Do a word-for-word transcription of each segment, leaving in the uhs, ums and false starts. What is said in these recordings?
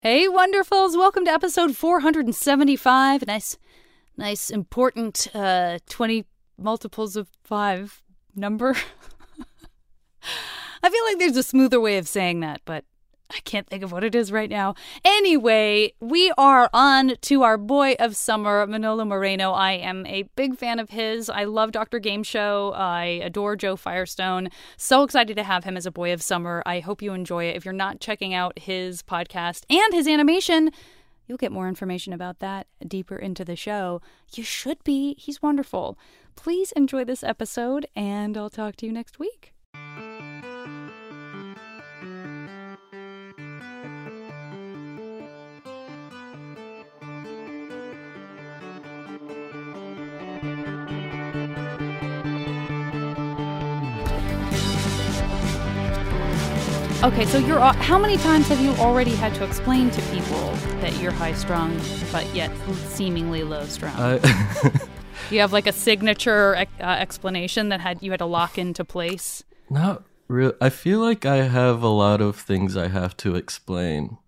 Hey, Wonderfuls! Welcome to episode four hundred seventy-five. Nice, nice, important uh, twenty multiples of five number. I feel like there's a smoother way of saying that, but I can't think of what it is right now. Anyway, we are on to our boy of summer, Manolo Moreno. I am a big fan of his. I love Doctor Game Show. I adore Joe Firestone. So excited to have him as a boy of summer. I hope you enjoy it. If you're not checking out his podcast and his animation, you'll get more information about that deeper into the show. You should be. He's wonderful. Please enjoy this episode, and I'll talk to you next week. Okay, so you're. How many times have you already had to explain to people that you're high-strung, but yet seemingly low-strung? I You have like a signature uh, explanation that had you had to lock into place? Not real. I feel like I have a lot of things I have to explain.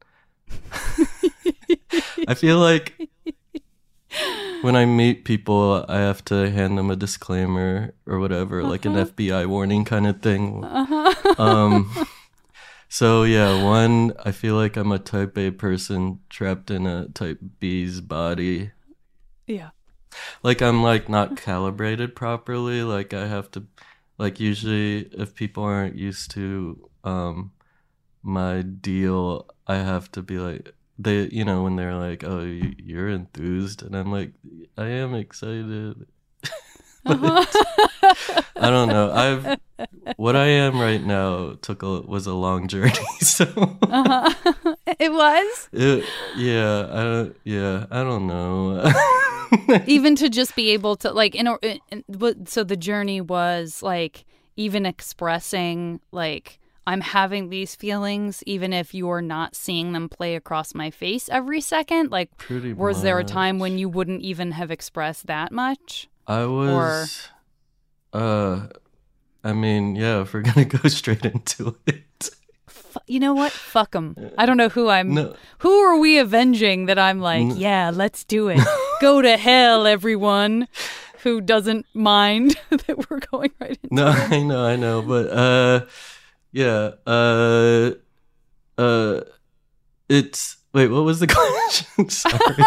I feel like when I meet people, I have to hand them a disclaimer or whatever, uh-huh. like an F B I warning kind of thing. Uh-huh. Um. So yeah, one, I feel like I'm a type A person trapped in a type B's body. Yeah. Like I'm like not calibrated properly. Like I have to, like usually if people aren't used to um my deal, I have to be like, they, you know, when they're like, oh, you, you're enthused. And I'm like, I am excited. Uh-huh. I don't know. I've what I am right now took a was a long journey. So uh-huh. It was. It, yeah, I don't. Yeah, I don't know. Even to just be able to like, in, in so the journey was like even expressing like I'm having these feelings, even if you're not seeing them play across my face every second. Like, Pretty was much. there a time when you wouldn't even have expressed that much? I was, or, uh, I mean, yeah, if we're going to go straight into it. You know what? Fuck them. I don't know who I'm, no. who are we avenging that I'm like, no. yeah, let's do it. Go to hell, everyone who doesn't mind that we're going right into no, it. No, I know, I know. But, uh, yeah, uh, uh, it's, wait, what was the question? Sorry.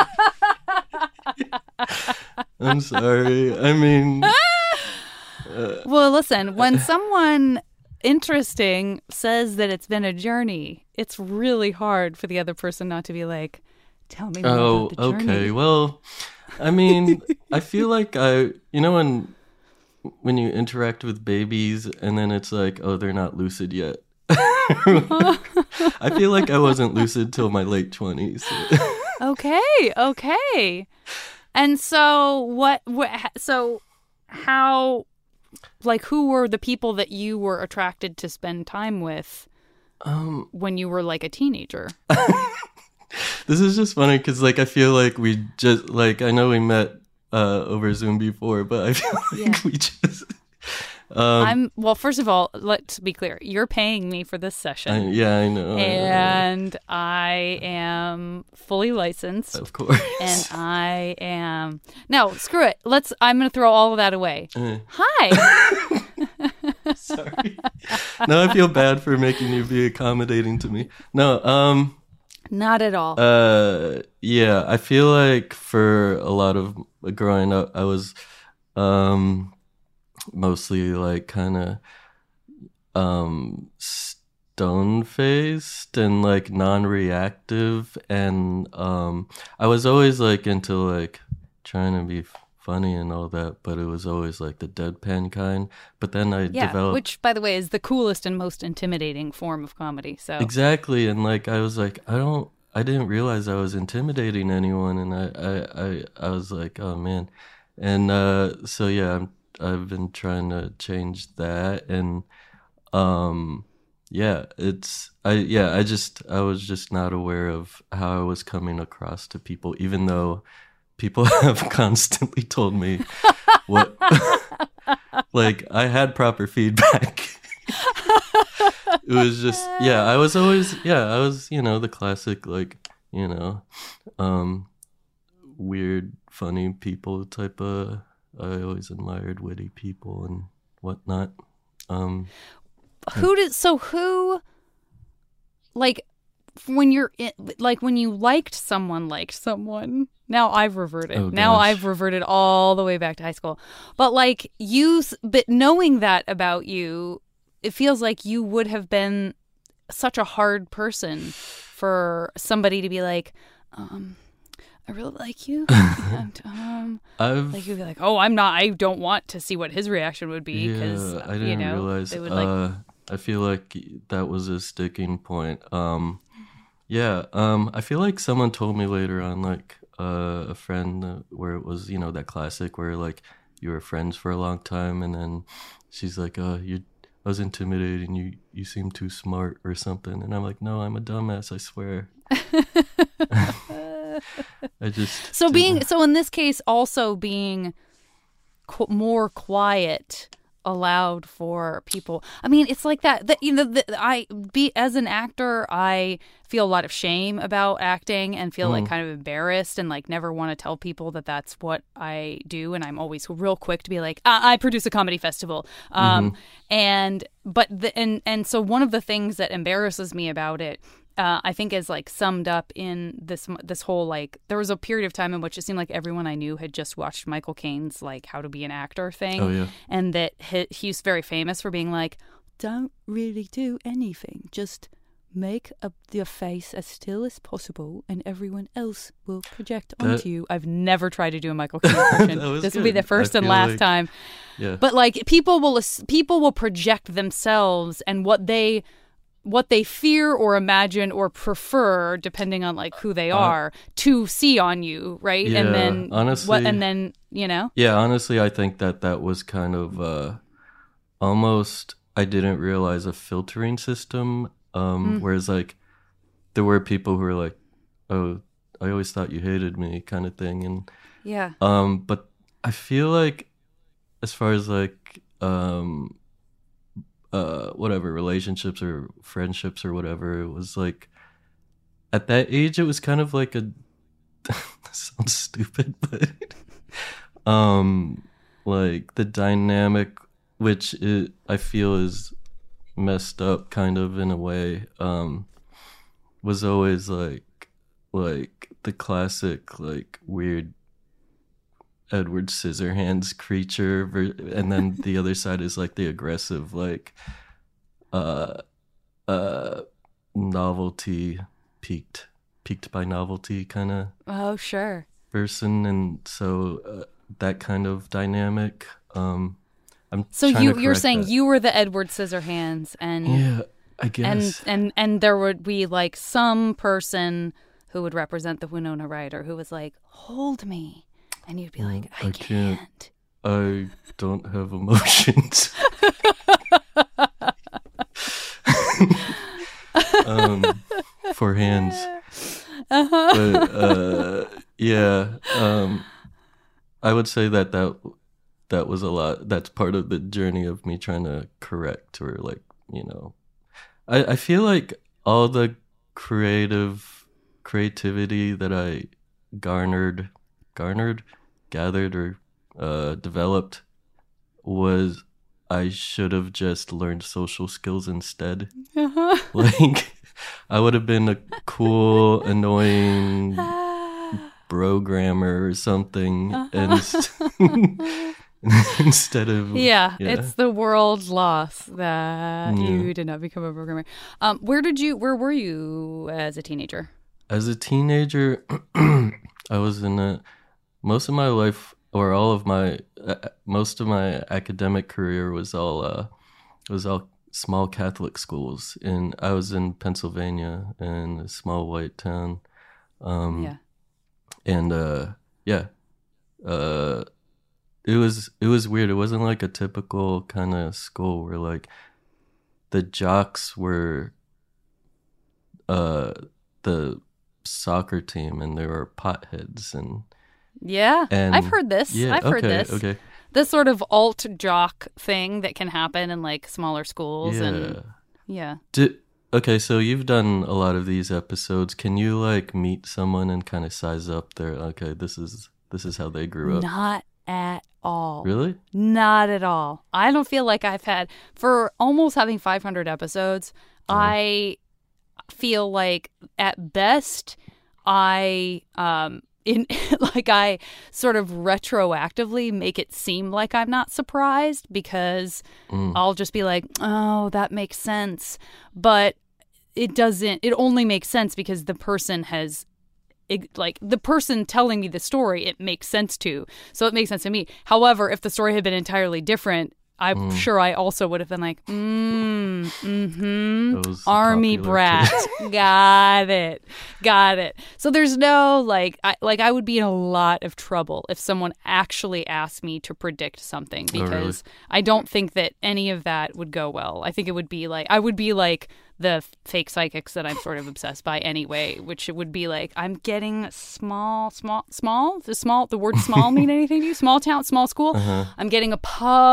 I'm sorry. I mean... Uh, well, listen, when someone interesting says that it's been a journey, it's really hard for the other person not to be like, tell me more oh, about the journey. Okay. Well, I mean, I feel like I... You know when when you interact with babies and then it's like, oh, they're not lucid yet. I feel like I wasn't lucid till my late twenties. Okay, okay. And so what, what, so how, like, who were the people that you were attracted to spend time with um, when you were like a teenager? This is just funny because, like, I feel like we just, like, I know we met uh, over Zoom before, but I feel like yeah. we just... Um, I'm well. First of all, let's be clear. You're paying me for this session. I, yeah, I know. And I am fully licensed. Of course. And I am no. Screw it. Let's. I'm going to throw all of that away. Uh. Hi. Sorry. No, I feel bad for making you be accommodating to me. No. Um. Not at all. Uh. Yeah, I feel like for a lot of growing up, I was, um. mostly like kind of um stone-faced and like non-reactive, and um I was always like into like trying to be funny and all that, but it was always like the deadpan kind. But then I yeah, developed, which by the way is the coolest and most intimidating form of comedy. So exactly, and like I was like I don't I didn't realize I was intimidating anyone, and I I I, I was like, oh man. And uh so yeah, I'm I've been trying to change that, and um yeah, it's I yeah, I just I was just not aware of how I was coming across to people, even though people have constantly told me what like I had proper feedback. It was just yeah, I was always yeah, I was, you know, the classic like you know, um, weird, funny people type of. I always admired witty people and whatnot. Um, who did so who like when you're in, like when you liked someone liked someone. Now I've reverted. oh now gosh. I've reverted all the way back to high school. But like you, but knowing that about you, it feels like you would have been such a hard person for somebody to be like, um, I really like you. and, um, I've like you'd be like, oh, I'm not. I don't want to see what his reaction would be because yeah, I didn't you know realize. they would like. Uh, I feel like that was a sticking point. Um, yeah, um, I feel like someone told me later on, like uh, a friend, uh, where it was, you know, that classic where like you were friends for a long time, and then she's like, "Uh, you, I was intimidating you. You seem too smart or something," and I'm like, "No, I'm a dumbass. I swear." I just So didn't- being so in this case, also being qu- more quiet allowed for people. I mean, it's like that. That you know, the, I be as an actor, I feel a lot of shame about acting and feel like Mm. kind of embarrassed and like never want to tell people that that's what I do. And I'm always real quick to be like, I, I produce a comedy festival. Um, Mm-hmm. and but the, and and so one of the things that embarrasses me about it. Uh, I think is like summed up in this this whole like there was a period of time in which it seemed like everyone I knew had just watched Michael Caine's like How to Be an Actor thing, Oh, yeah. and that he, he's very famous for being like, don't really do anything, just make a, your face as still as possible, and everyone else will project That- onto you. I've never tried to do a Michael Caine impression. That was This will be good. the first I and feel last like- time. Yeah. But like people will people will project themselves and what they what they fear or imagine or prefer, depending on like who they are, to see on you, right? Yeah, and then honestly- what? And then you know, Yeah, honestly, I think that that was kind of uh, almost, I didn't realize a filtering system. Um, Mm. Whereas, like, there were people who were like, oh, I always thought you hated me, kind of thing. And, yeah, um, but I feel like, as far as like, um, uh, whatever, relationships or friendships or whatever, it was like, at that age, it was kind of like a, sounds stupid, but um like the dynamic, which it, I feel is messed up kind of in a way, um was always like like the classic like weird Edward Scissorhands creature ver- and then the other side is like the aggressive like uh uh novelty peaked peaked by novelty kind of oh sure. person, and so uh, that kind of dynamic. Um, I'm So trying you to you're correct saying that. you were the Edward Scissorhands, and yeah, I and guess. and and there would be like some person who would represent the Winona Ryder who was like, hold me, and you'd be Well, like, I, I can't. can't. I don't have emotions. um, for hands, Uh-huh. but uh, yeah, um, I would say that that that was a lot. That's part of the journey of me trying to correct, or like, you know, I I feel like all the creative creativity that I garnered garnered gathered or uh developed was, I should have just learned social skills instead. Uh-huh. Like, I would have been a cool annoying programmer or something, and instead of Yeah, yeah. it's the world's loss that Yeah. you did not become a programmer. Um, where did you? Where were you as a teenager? As a teenager, I was in a, most of my life, or all of my, uh, most of my academic career was all, uh, was all small Catholic schools. And I was in Pennsylvania, in a small white town. Um, Yeah. And, uh, yeah, uh, it was, it was weird. It wasn't like a typical kind of school where like the jocks were, uh, the soccer team, and there were potheads, and Yeah, And- I've heard this. yeah, I've heard okay, this. okay, This sort of alt jock thing that can happen in like smaller schools, yeah. and yeah, Did okay, so you've done a lot of these episodes. Can you like meet someone and kind of size up their okay, this is this is how they grew up? Not at all. Really? Not at all. I don't feel like I've had, for almost having five hundred episodes, Oh. I feel like at best I um in like I sort of retroactively make it seem like I'm not surprised because Mm. I'll just be like, "Oh, that makes sense." But it doesn't, it only makes sense because the person has it, like the person telling me the story, it makes sense to. So it makes sense to me. However, if the story had been entirely different, I'm Mm. sure I also would have been like, mm, mm-hmm, Those army popular brat. kids. Got it. Got it. So there's no, like, I, like I would be in a lot of trouble if someone actually asked me to predict something Oh, really? because I don't think that any of that would go well. I think it would be like, I would be like the fake psychics that I'm sort of obsessed by anyway, which it would be like, I'm getting small, small, small, the small, the word small mean anything to you? Small town, small school? Uh-huh. I'm getting a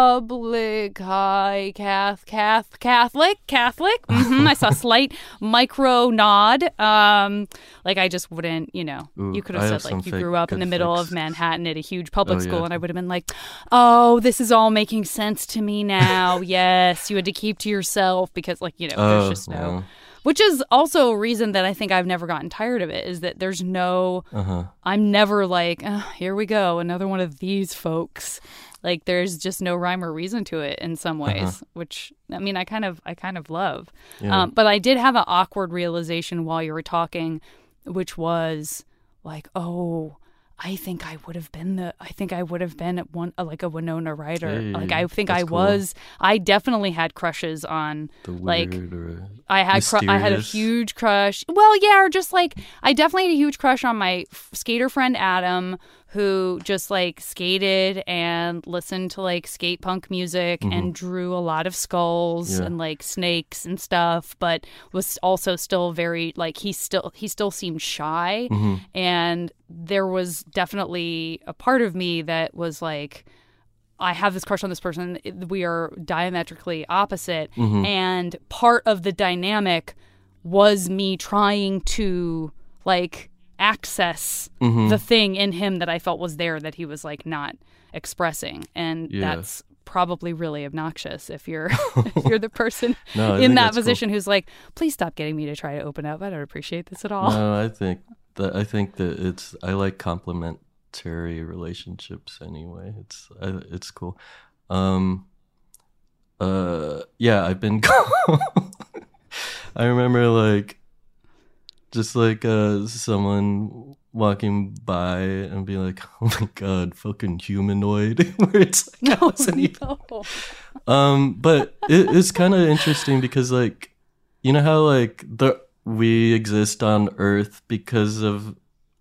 public high cath, cath, Catholic, Catholic. hmm I saw a slight micro nod. Um, like I just wouldn't, you know, Ooh, you could I have have said some like you fake grew up in the good middle fakes. of Manhattan at a huge public Oh, school, yeah. and I would have been like, oh, this is all making sense to me now. Yes, you had to keep to yourself because, like, you know, there's Oh, just no. yeah. Which is also a reason that I think I've never gotten tired of it is that there's no, Uh-huh. I'm never like, oh, here we go, another one of these folks. Like there's just no rhyme or reason to it in some ways, Uh-huh. which I mean, I kind of, I kind of love. Yeah. Um, but I did have an awkward realization while you were talking, which was like, oh, I think I would have been the, I think I would have been at one, uh, like a Winona Ryder. Hey, like I think that's I cool. was, I definitely had crushes on The like, weird or I had cr- I had a mysterious. huge crush. Well, yeah, or just like I definitely had a huge crush on my f- skater friend Adam, who just like skated and listened to like skate punk music and drew a lot of skulls Yeah. and like snakes and stuff, but was also still very like he still he still seemed shy, Mm-hmm. and there was definitely a part of me that was like, I have this crush on this person. We are diametrically opposite. Mm-hmm. And part of the dynamic was me trying to like access Mm-hmm. the thing in him that I felt was there that he was like not expressing. And Yeah. that's probably really obnoxious if you're if you're the person No, I in think that that's cool. position who's like, please stop getting me to try to open up. I don't appreciate this at all. No, I think that I think that it's I like complementary relationships anyway. It's I, it's cool. Um uh yeah, I've been I remember like just like uh someone walking by and be like, "Oh my god, fucking humanoid." Where it's like I wasn't even no. Um, but it, it's kind of interesting because, like, you know how like the we exist on Earth because of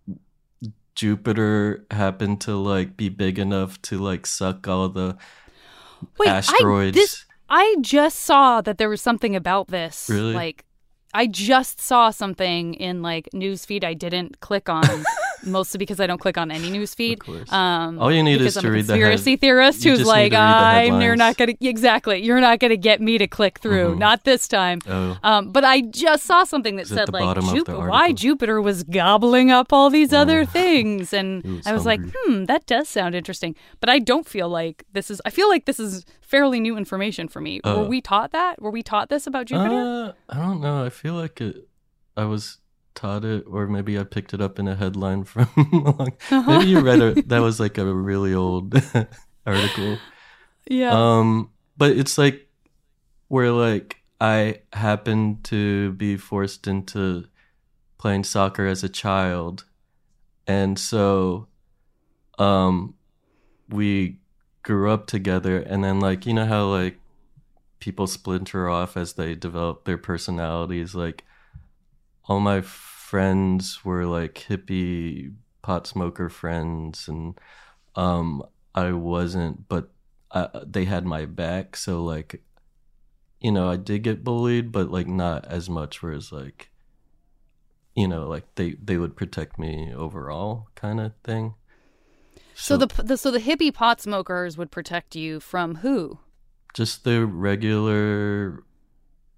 Jupiter happened to like be big enough to like suck all the Wait, asteroids. I, this, I just saw that there was something about this. Really? Like, I just saw something in like newsfeed I didn't click on, mostly because I don't click on any newsfeed. Of course. Um, All you need because is I'm to a read the conspiracy head- theorist you who's just need like, to read the I'm you're headlines." not gonna exactly, you're not gonna get me to click through, Mhm. not this time. Oh. Um, but I just saw something that It's at said the like bottom of the Jupiter, why article. Jupiter was gobbling up all these other Oh. things, and It was I was like, hungry. hmm, that does sound interesting. But I don't feel like this is. I feel like this is fairly new information for me. Uh. Were we taught that? Were we taught this about Jupiter? Uh, I don't know. I feel like it. I was taught it, or maybe I picked it up in a headline from. a long, maybe you read it. That was like a really old article. yeah. Um, but it's like where like I happened to be forced into playing soccer as a child, and so, um, we grew up together, and then like you know how like people splinter off as they develop their personalities. Like all my friends were like hippie pot smoker friends, and um, I wasn't, but I, they had my back. So like, you know, I did get bullied, but like not as much. Whereas like, you know, like they they would protect me overall, kind of thing. so the, the so the hippie pot smokers would protect you from who? just the regular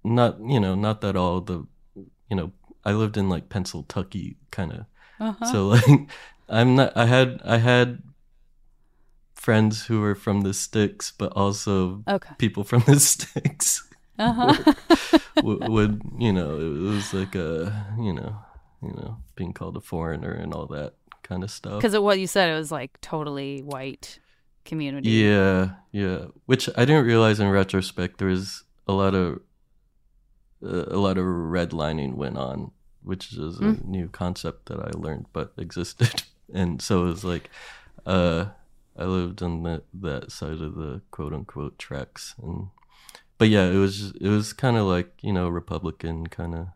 not you know not that all the you know I lived in like Pennsylvania kind of, Uh-huh. so like I'm not I had I had friends who were from the sticks, but also Okay. people from the sticks Uh-huh. would, would you know it was like a you know you know being called a foreigner and all that kind of stuff. Because of what you said, it was like totally white community. Yeah, yeah. Which I didn't realize in retrospect. There was a lot of uh, a lot of redlining went on, which is a Mm. new concept that I learned but existed. And so it was like, uh, I lived on that that side of the quote unquote tracks, and but yeah, it was it was kind of like you know Republican kind of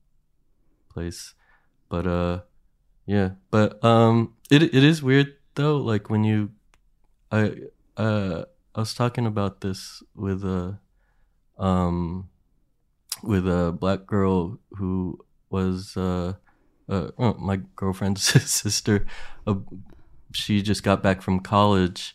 place, but uh, yeah, but um, it it is weird though. Like when you I uh I was talking about this with a um with a black girl who was uh, uh oh, my girlfriend's sister. Uh, she just got back from college,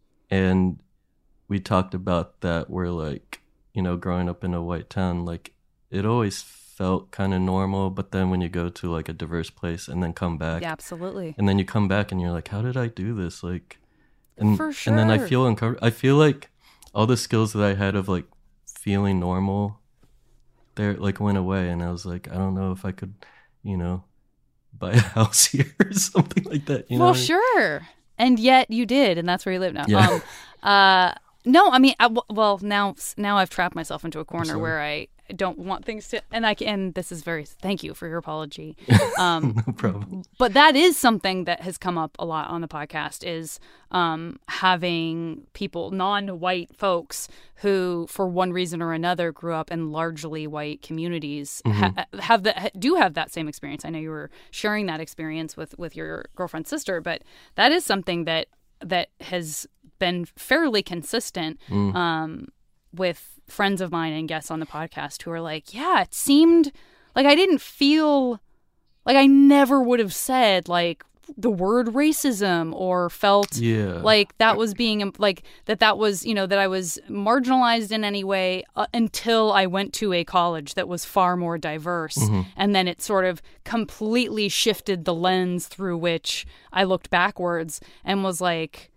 and we talked about that. Where like you know, growing up in a white town, like it always felt kind of normal, but then when you go to like a diverse place and then come back, Yeah, absolutely. and then you come back and you're like, how did I do this? Like. And, For and then I sure. feel uncomfortable. I feel like all the skills that I had of like feeling normal, there like went away, and I was like, I don't know if I could, you know, buy a house here or something like that. You know? Well, what I mean? sure. And yet you did, and that's where you live now. Yeah. Um, uh, no, I mean, I, well, now now I've trapped myself into a corner sorry. where I don't want things to, and I can. And this is very. Thank you for your apology. Um, No problem. but that is something that has come up a lot on the podcast is um, having people, non-white folks who, for one reason or another, grew up in largely white communities, Mm-hmm. ha- have that do have that same experience. I know you were sharing that experience with with your girlfriend's sister, but that is something that that has been fairly consistent Mm. um, with friends of mine and guests on the podcast who are like, yeah, it seemed like I didn't feel like I never would have said like the word racism or felt Yeah. like that was being like that that was, you know, that I was marginalized in any way uh, until I went to a college that was far more diverse. Mm-hmm. And then it sort of completely shifted the lens through which I looked backwards and was like,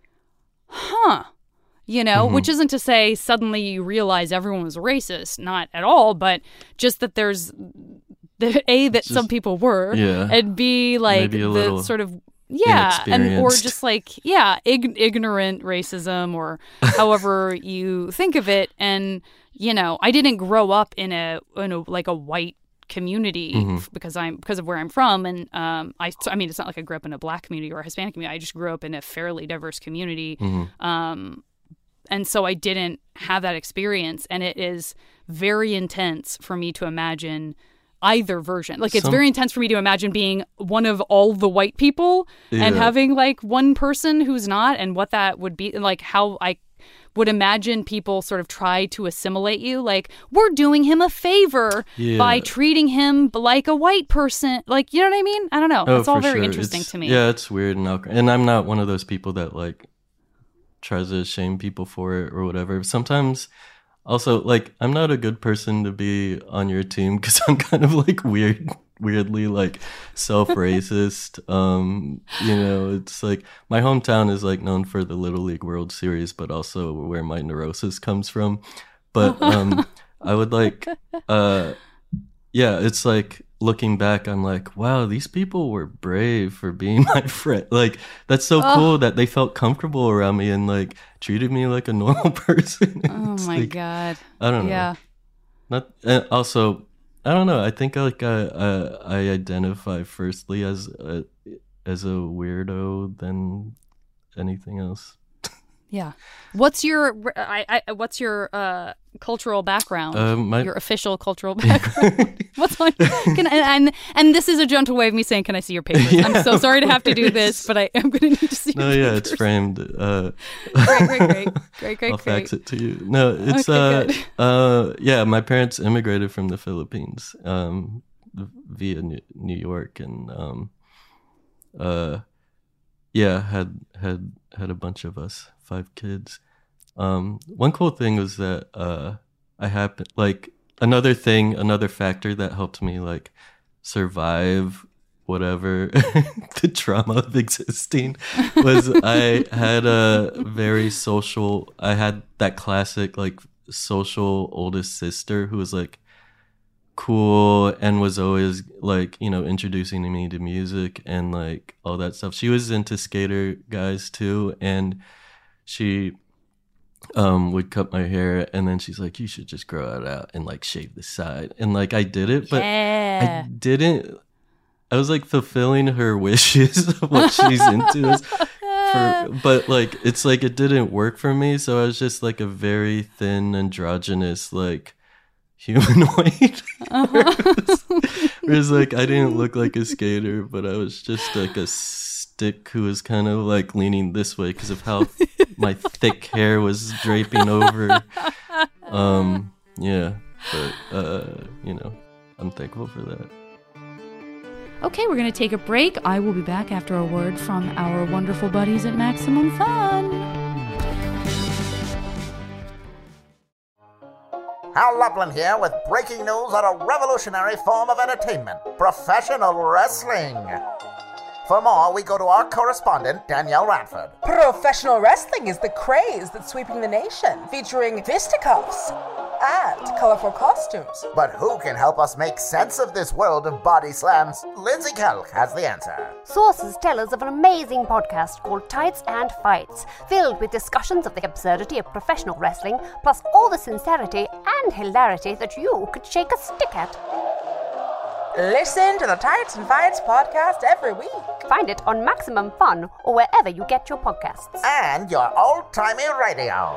huh. You know, Mm-hmm. which isn't to say suddenly you realize everyone was racist, not at all, but just that there's the A, that some people were, yeah. and B, like Maybe a the little sort of, yeah, and or inexperienced. just like, yeah, ig- ignorant racism or however you think of it. And, you know, I didn't grow up in a, in a like a white community Mm-hmm. f- because I'm because of where I'm from, and um I I mean it's not like I grew up in a black community or a Hispanic community. I just grew up in a fairly diverse community. Mm-hmm. Um and so I didn't have that experience, and it is very intense for me to imagine either version. Like it's Some- very intense for me to imagine being one of all the white people and Yeah. having like one person who's not, and what that would be like, how I would imagine people sort of try to assimilate you. Like, we're doing him a favor Yeah. by treating him like a white person. Like, you know what I mean? I don't know. Oh, It's all for very sure. interesting It's- to me. Yeah, it's weird and awkward. And I'm not one of those people that like tries to shame people for it or whatever. Sometimes also like I'm not a good person to be on your team because I'm kind of like weird weirdly like self-racist. um you know, it's like my hometown is like known for the Little League World Series, but also where my neurosis comes from. But um I would like uh yeah, it's like looking back, I'm like, wow, these people were brave for being my friend. Like, that's so Oh. cool that they felt comfortable around me and like treated me like a normal person. Oh It's my like, God. I don't know. Yeah. Not uh, also, I don't know. I think like I I, I identify firstly as a, as a weirdo than anything else. Yeah. What's your I, I what's your uh cultural background? Um, my your official cultural background? What's on? Can and, and and this is a gentle way of me saying, can I see your papers? Yeah, I'm so sorry to of have to do this, course. but I am going to need to see. no, your yeah, it's papers. framed. Uh, Great, great, great, great, great, I'll great. fax it to you. No, it's Okay, uh, good. uh, yeah. My parents immigrated from the Philippines, um, via New, New York, and um, uh, yeah, had had had a bunch of us, five kids. Um, one cool thing was that uh, I happened like another thing, another factor that helped me like survive whatever the trauma of existing was I had a very social, I had that classic like social oldest sister who was like cool and was always like, you know, introducing me to music and like all that stuff. She was into skater guys too, and she um would cut my hair, and then she's like, you should just grow it out and like shave the side, and like I did it, but yeah. I didn't. I was like fulfilling her wishes of what she's into, is for, but like it's like it didn't work for me, so I was just like a very thin androgynous like humanoid. Uh-huh. Whereas like I didn't look like a skater, but I was just like a stick who was kind of like leaning this way because of how my thick hair was draping over. Um, yeah, but uh, you know, I'm thankful for that. Okay, we're going to take a break. I will be back after a word from our wonderful buddies at Maximum Fun. Hal Lublin here with breaking news on a revolutionary form of entertainment, professional wrestling. For more, we go to our correspondent, Danielle Radford. Professional wrestling is the craze that's sweeping the nation, featuring fisticuffs and colorful costumes. But who can help us make sense of this world of body slams? Lindsay Kelk has the answer. Sources tell us of an amazing podcast called Tights and Fights, filled with discussions of the absurdity of professional wrestling, plus all the sincerity and hilarity that you could shake a stick at. Listen to the Tights and Fights podcast every week. Find it on Maximum Fun or wherever you get your podcasts. And your old-timey radio.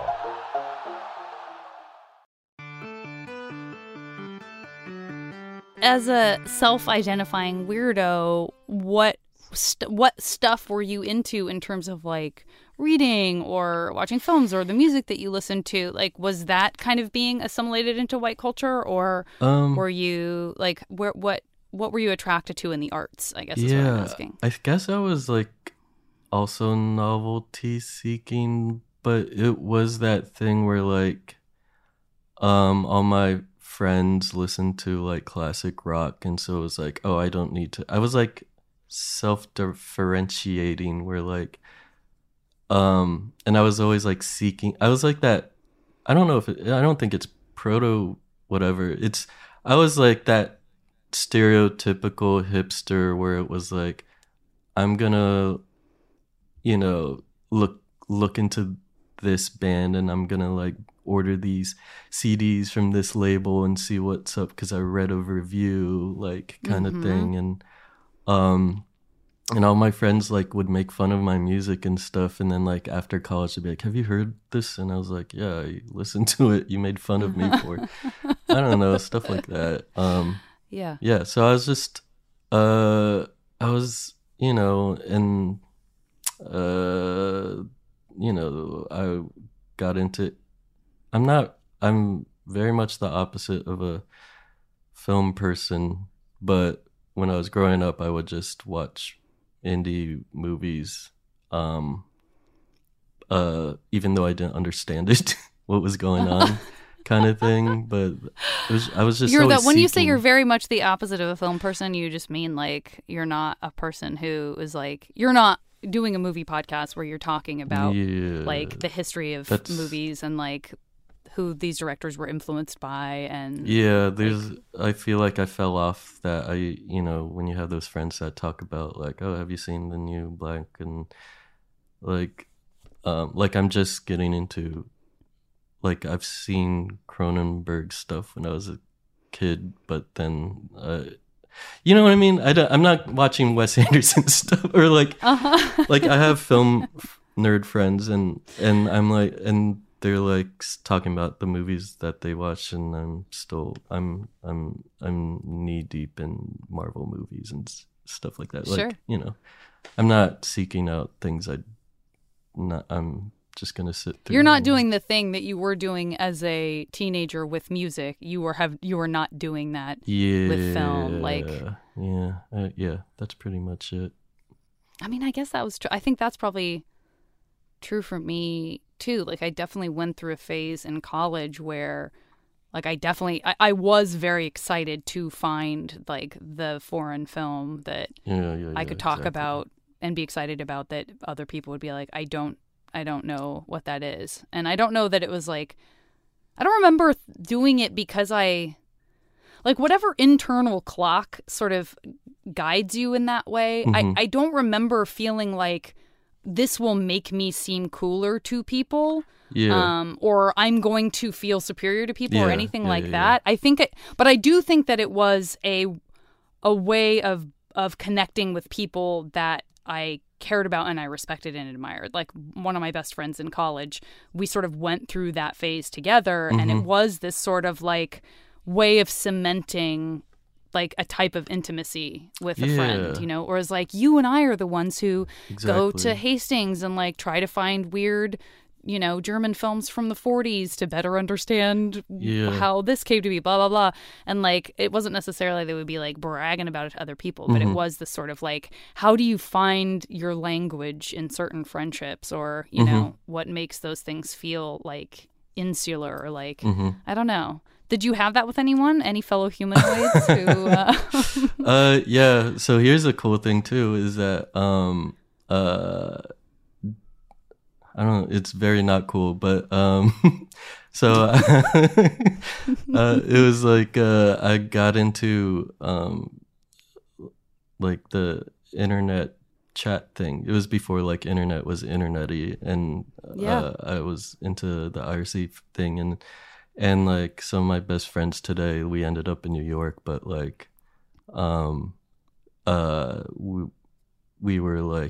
As a self-identifying weirdo, what st- what stuff were you into in terms of like reading or watching films or the music that you listened to? Like, was that kind of being assimilated into white culture, or Um, were you like where what what were you attracted to in the arts? I guess is yeah, what I'm asking. I guess I was like also novelty seeking, but it was that thing where like um all my friends listened to like classic rock, and so it was like, oh, I don't need to. I was like self-differentiating where like um and I was always like seeking. I was like that. I don't know if it, I don't think it's proto whatever. It's I was like that stereotypical hipster where it was like, I'm gonna, you know, look look into this band and I'm gonna like order these C Ds from this label and see what's up because I read a review, like kind Mm-hmm. of thing. And um and all my friends like would make fun of my music and stuff, and then like after college they'd be like, have you heard this? And I was like, yeah, I listened to it, you made fun of me for it. I don't know, stuff like that. um Yeah. yeah, so I was just uh I was, you know, and uh you know, I got into I'm not I'm very much the opposite of a film person, but when I was growing up I would just watch indie movies, um uh even though I didn't understand it what was going on kind of thing. But it was, I was just You're always the, when you say seeking- you're very much the opposite of a film person, you just mean like you're not a person who is like, you're not doing a movie podcast where you're talking about yeah, like the history of That's- movies and like who these directors were influenced by. And yeah, there's I feel like I fell off that. I you know, when you have those friends that talk about like, oh, have you seen the new Black, and like um like I'm just getting into, like I've seen Cronenberg stuff when I was a kid, but then uh you know what I mean? I don't, I'm not watching Wes Anderson stuff, or like uh-huh. like I have film nerd friends, and and I'm like, and they're like s- talking about the movies that they watch, and I'm still I'm I'm I'm knee deep in Marvel movies and s- stuff like that. Like, Sure. you know, I'm not seeking out things I not I'm just gonna sit through. You're not doing the thing that you were doing as a teenager with music. You were have you were not doing that yeah with film, like- yeah uh, yeah that's pretty much it. I mean, I guess that was true. I think that's probably true for me too. Like, I definitely went through a phase in college where, like I definitely I, I was very excited to find like the foreign film that Yeah, yeah, I yeah, could talk exactly. about and be excited about that other people would be like, I don't I don't know what that is. And I don't know that it was like I don't remember doing it because I like whatever internal clock sort of guides you in that way. Mhm. I, I don't remember feeling like this will make me seem cooler to people. Yeah. Um, or I'm going to feel superior to people or Yeah, anything yeah, like yeah, that. I think it, but I do think that it was a a way of of connecting with people that I cared about and I respected and admired. Like one of my best friends in college, we sort of went through that phase together, and it Mhm. was this sort of like way of cementing like a type of intimacy with a friend, Yeah. you know, or it's like you and I are the ones who go to Exactly. Hastings and like try to find weird, you know, German films from the forties to better understand Yeah. how this came to be, blah, blah, blah. And like, it wasn't necessarily they would be like bragging about it to other people, but it Mhm. was this sort of like, how do you find your language in certain friendships, or, you Mhm. know, what makes those things feel like insular or like, Mhm. I don't know. Did you have that with anyone? Any fellow humanoids who? Uh... uh yeah, so here's a cool thing too is that um uh I don't know, it's very not cool, but um so uh, it was like uh I got into um like the internet chat thing. It was before like internet was internety, and Yeah. uh, I was into the I R C thing, and and like some of my best friends today, we ended up in New York, but like um uh we, we were like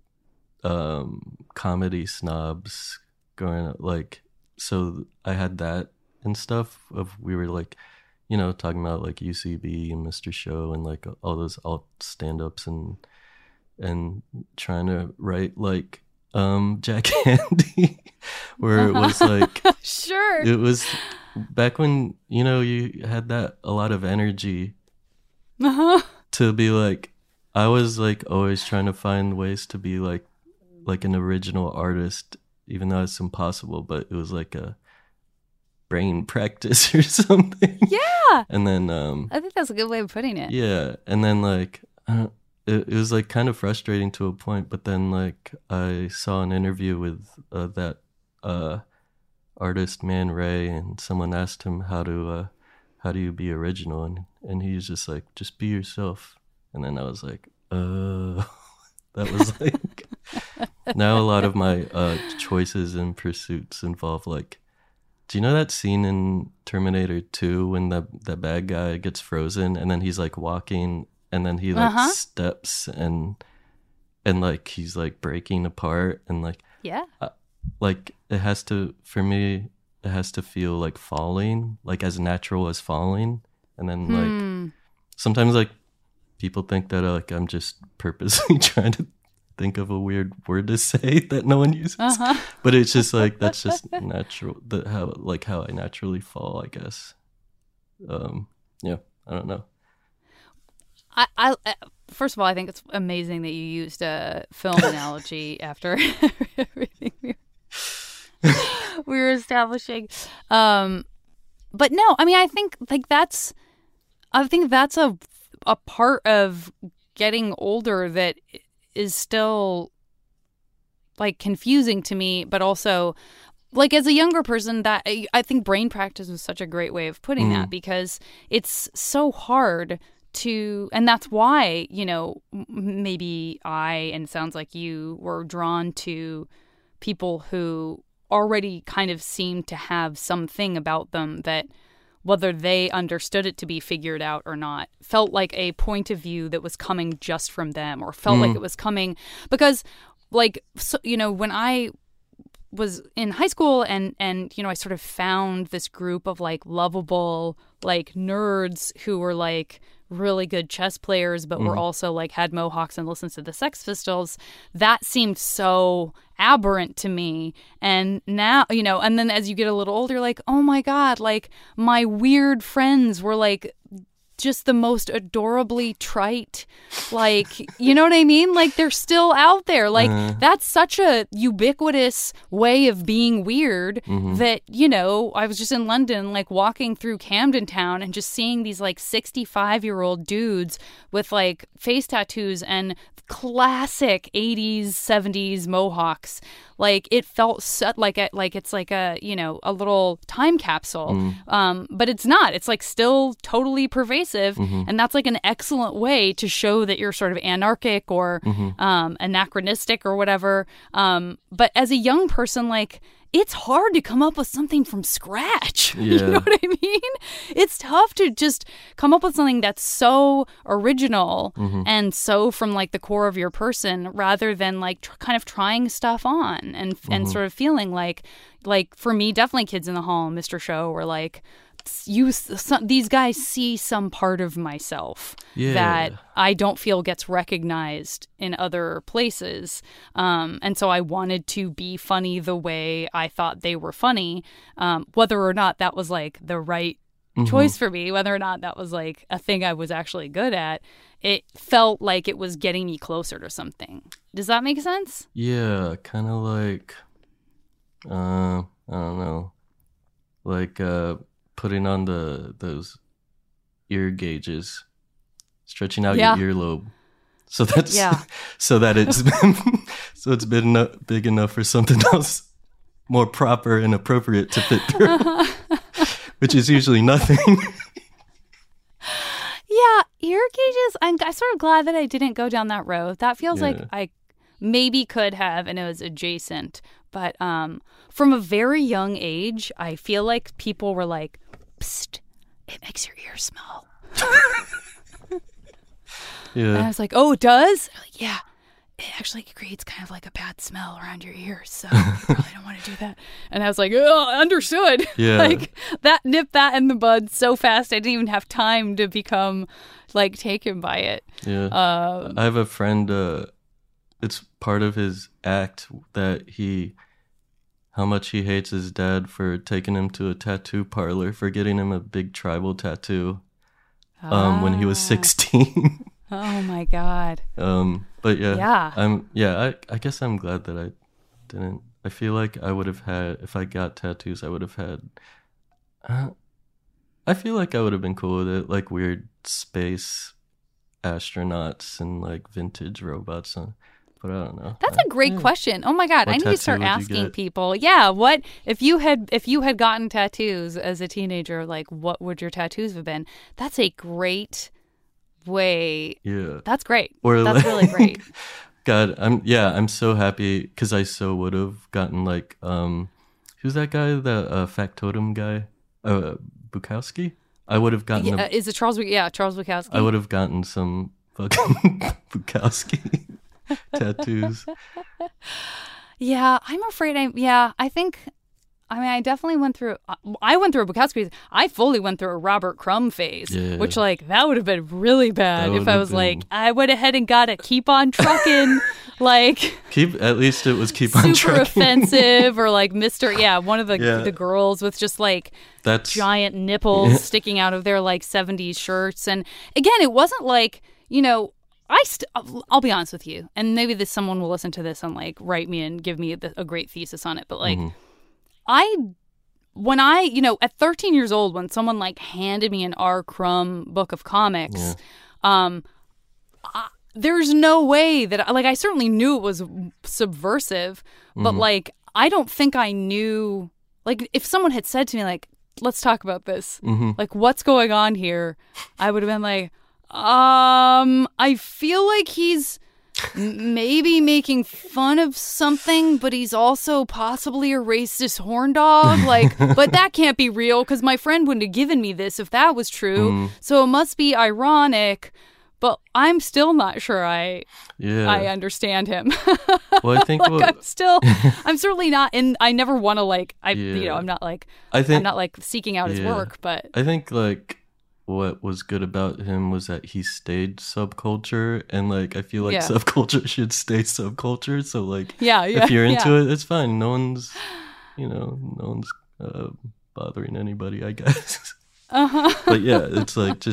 um comedy snobs growing up, like, so I had that and stuff of we were like, you know, talking about like U C B and Mister Show and like all those alt stand-ups and and trying to write like um Jack Handy where it was like Sure. it was back when, you know, you had that a lot of energy Uh-huh. to be like, I was like always trying to find ways to be like like an original artist, even though it's impossible, but it was like a brain practice or something. Yeah. And then um I think that's a good way of putting it. yeah, and then like I don't, it, it was like kind of frustrating to a point, but then like I saw an interview with uh, that uh artist Man Ray, and someone asked him how to uh how do you be original, and and he's just like, just be yourself. And then I was like, uh that was like now a lot of my uh choices and pursuits involve like, do you know that scene in Terminator two when the the bad guy gets frozen and then he's like walking and then he like Uh-huh. steps and and like he's like breaking apart, and like Yeah. like it has to, for me it has to feel like falling, like as natural as falling. And then like Hmm. sometimes like people think that uh, like I'm just purposely trying to think of a weird word to say that no one uses, Uh-huh. but it's just like that's just natural, that how like how I naturally fall, I guess. Um yeah, I don't know. I, I, uh, first of all, I think it's amazing that you used a film analogy after everything we were, we were establishing. Um, but no, I mean, I think like that's, I think that's a a part of getting older that is still like confusing to me, but also like as a younger person, that I think brain practice was such a great way of putting that, because it's so hard to, and that's why, you know, m- maybe I, and it sounds like you, were drawn to people who already kind of seemed to have something about them that, whether they understood it to be figured out or not, felt like a point of view that was coming just from them, or felt like it was coming because, like, so, you know, when I was in high school and, and, you know, I sort of found this group of like lovable, like nerds who were like really good chess players, but were also like had mohawks and listened to the Sex Pistols. That seemed so aberrant to me. And now, you know, and then as you get a little older, you're like, oh my God, like my weird friends were like just the most adorably trite, like, you know what I mean? Like, they're still out there. Like, Uh. that's such a ubiquitous way of being weird Mm-hmm. that, you know, I was just in London, like, walking through Camden Town and just seeing these, like, sixty-five-year-old dudes with, like, face tattoos and classic eighties, seventies mohawks. Like, it felt so, like a, like it's like a, you know, a little time capsule. Mm. Um, but it's not. It's like still totally pervasive. Mm-hmm. And that's like an excellent way to show that you're sort of anarchic or Mm-hmm. um, anachronistic or whatever. Um, but as a young person, like, it's hard to come up with something from scratch. You Yeah. know what I mean? It's tough to just come up with something that's so original Mm-hmm. and so from like the core of your person rather than like tr- kind of trying stuff on and and Mm-hmm. sort of feeling like like for me, definitely Kids in the Hall and Mister Show were like, you some, these guys see some part of myself Yeah. that I don't feel gets recognized in other places. Um, and so I wanted to be funny the way I thought they were funny, um, whether or not that was like the right choice for me, whether or not that was like a thing I was actually good at. It felt like it was getting me closer to something. Does that make sense? Yeah, kind of like, uh, I don't know, like uh, putting on the those ear gauges, stretching out Yeah. your earlobe, so that's Yeah. so that it's so it's big enough, big enough for something else more proper and appropriate to fit through, which is usually nothing. Yeah, ear gauges. I'm, I'm sort of glad that I didn't go down that road. That feels like Yeah. I maybe could have, and it was adjacent. But um, from a very young age, I feel like people were like, "Psst, it makes your ears smell." And I Yeah, was like, "Oh, it does?" They're like, yeah, it actually creates kind of like a bad smell around your ears, so you probably don't want to do that. And I was like, "Oh, understood." Yeah. Like that, nip that in the bud so fast. I didn't even have time to become like taken by it. yeah. Uh, I have a friend. Uh, it's part of his act that he, how much he hates his dad for taking him to a tattoo parlor for getting him a big tribal tattoo, um, when he was Ah. sixteen. Oh my God. um, but yeah, Yeah. I'm yeah. I I guess I'm glad that I didn't. I feel like I would have had if I got tattoos. I would have had. Uh, I feel like I would have been cool with it, like weird space astronauts and like vintage robots. uh, But I don't know. That's I- a great yeah. question. Oh my God, What I need to tattoo start would you asking get? people. Yeah, what if you had if you had gotten tattoos as a teenager? Like, what would your tattoos have been? That's a great way. Yeah. That's great. Or That's like- really great. God, I'm yeah, I'm so happy because I so would have gotten like um, who's that guy, the uh, Factotum guy, uh, Bukowski? I would have gotten Yeah, a, is it Charles? Buk- Yeah, Charles Bukowski. I would have gotten some fucking Bukowski tattoos. Yeah, I'm afraid I. Yeah, I think. I mean, I definitely went through. I went through a Bukowski phase. I fully went through a Robert Crumb phase, Yeah. which like that would have been really bad That if would I have was like, been- I went ahead and got to keep on trucking, like Keep at least it was keep on super trucking. offensive, or like Mister Yeah, one of the Yeah. the girls with just like That's giant nipples sticking out of their like seventies shirts, and again, it wasn't like you know. I st- I'll- I'll be honest with you, and maybe this someone will listen to this and like write me and give me a, a great thesis on it. But like, I, when I, you know, at thirteen years old, when someone like handed me an R. Crumb book of comics, um, I, there's no way that like I certainly knew it was subversive, but like I don't think I knew like if someone had said to me like, "Let's talk about this," like what's going on here, I would have been like. Um, I feel like he's m- maybe making fun of something, but he's also possibly a racist horn dog. Like, but that can't be real because my friend wouldn't have given me this if that was true. So it must be ironic. But I'm still not sure I yeah. I understand him. well, I think like what, I'm still, I'm certainly not in. I never want to like. I you Yeah. know I'm not like. I think I'm not like seeking out his yeah. work, but I think like what was good about him was that he stayed subculture, and like I feel like Yeah. subculture should stay subculture. So like, yeah, yeah. if you're into yeah. it, it's fine. No one's, you know, no one's uh, bothering anybody, I guess. Uh-huh. But yeah, it's like just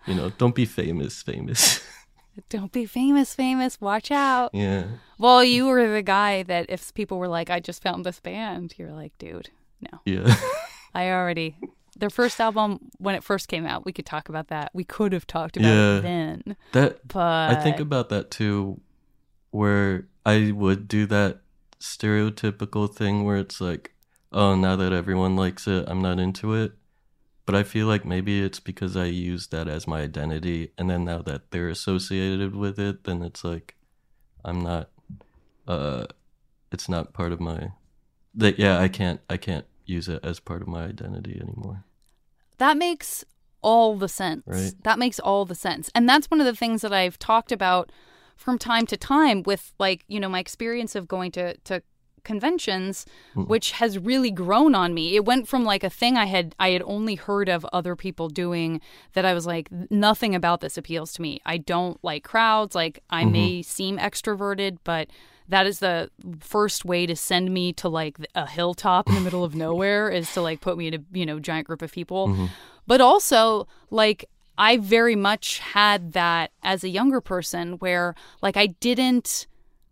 You know, don't be famous, famous. Don't be famous, famous. Watch out. Yeah. Well, you were the guy that if people were like, I just found this band, you're like, dude, no. Yeah. I already, their first album, when it first came out, we could talk about that. We could have talked about Yeah. it then. That But I think about that too, where I would do that stereotypical thing where it's like, oh, now that everyone likes it, I'm not into it. But I feel like maybe it's because I use that as my identity, and then now that they're associated with it, then it's like I'm not. Uh, it's not part of my. That yeah, I can't. I can't use it as part of my identity anymore. that makes all the sense. Right. That makes all the sense. And that's one of the things that I've talked about from time to time with, like, you know, my experience of going to, to conventions, mm. which has really grown on me. It went from like a thing I had I had only heard of other people doing that I was like, nothing about this appeals to me. I don't like crowds. Like, I mm-hmm. may seem extroverted, but that is the first way to send me to like a hilltop in the middle of nowhere is to like put me in a, you know, giant group of people. Mm-hmm. But also, like, I very much had that as a younger person where like I didn't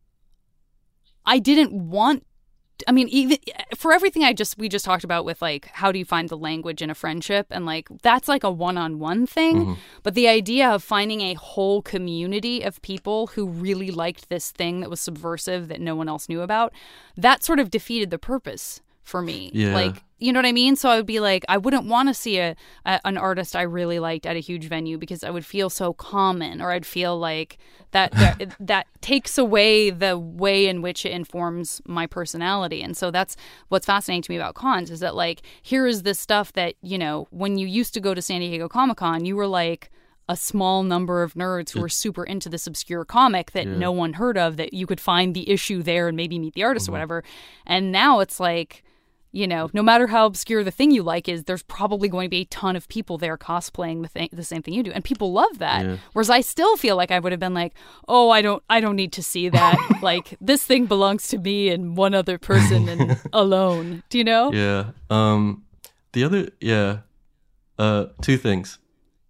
I didn't want, I mean, even for everything I just, we just talked about with like, how do you find the language in a friendship? And like, that's like a one-on-one thing. Mm-hmm. But the idea of finding a whole community of people who really liked this thing that was subversive that no one else knew about, that sort of defeated the purpose for me. Yeah. Like, you know what I mean? So I would be like, I wouldn't want to see a, a an artist I really liked at a huge venue because I would feel so common, or I'd feel like that that, that takes away the way in which it informs my personality. And so that's what's fascinating to me about cons is that, like, here is this stuff that, you know, when you used to go to San Diego Comic-Con, you were like a small number of nerds who were super into this obscure comic that yeah. no one heard of, that you could find the issue there and maybe meet the artist mm-hmm. or whatever. And now it's like, you know, no matter how obscure the thing you like is, there's probably going to be a ton of people there cosplaying the thing, the same thing you do, and people love that. Yeah. Whereas I still feel like I would have been like, oh, I don't, I don't need to see that. Like, this thing belongs to me and one other person and alone. Do you know? Yeah. Um. The other, yeah. Uh. Two things.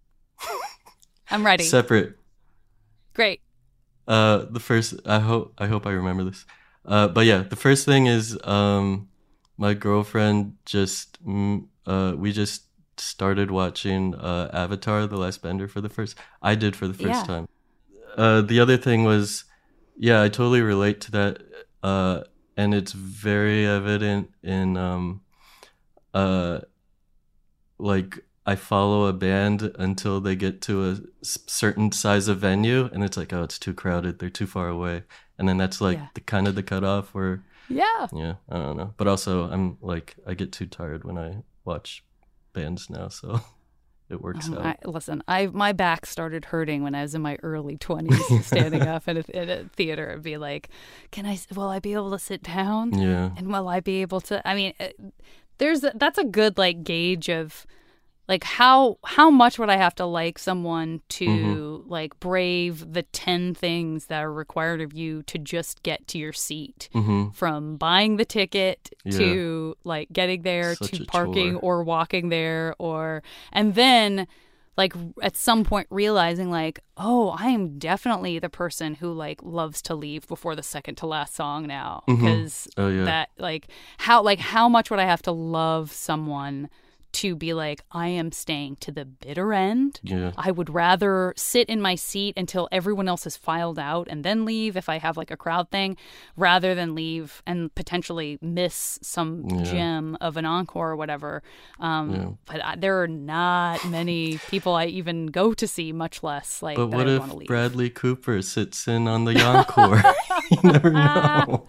I'm ready. Separate. Great. Uh. The first, I hope, I hope I remember this. Uh. But yeah, the first thing is, um. my girlfriend just, uh, we just started watching uh, Avatar: The Last Bender for the first, I did for the first yeah. time. Uh, the other thing was, yeah, I totally relate to that. Uh, and it's very evident in, um, uh, like, I follow a band until they get to a certain size of venue, and it's like, oh, it's too crowded, they're too far away. And then that's like yeah. the kind of the cutoff where, Yeah. Yeah, I don't know. But also, I'm like, I get too tired when I watch bands now, so it works um, out. I, listen, I my back started hurting when I was in my early twenties, standing up in a, in a theater and be like, can I, will I be able to sit down? Yeah. And will I be able to, I mean, there's a, that's a good, like, gauge of, like, how how much would I have to like someone to mm-hmm. like brave the ten things that are required of you to just get to your seat, mm-hmm. from buying the ticket yeah. to like getting there Such to parking chore. Or walking there, or and then like at some point realizing like, oh, I am definitely the person who like loves to leave before the second to last song now, because mm-hmm. oh, yeah. that like how like how much would I have to love someone to be like, I am staying to the bitter end. Yeah. I would rather sit in my seat until everyone else has filed out and then leave if I have like a crowd thing, rather than leave and potentially miss some yeah. gem of an encore or whatever. Um, yeah. But I, there are not many people I even go to see, much less like. But that what I if want to leave. Bradley Cooper sits in on the encore? You never know.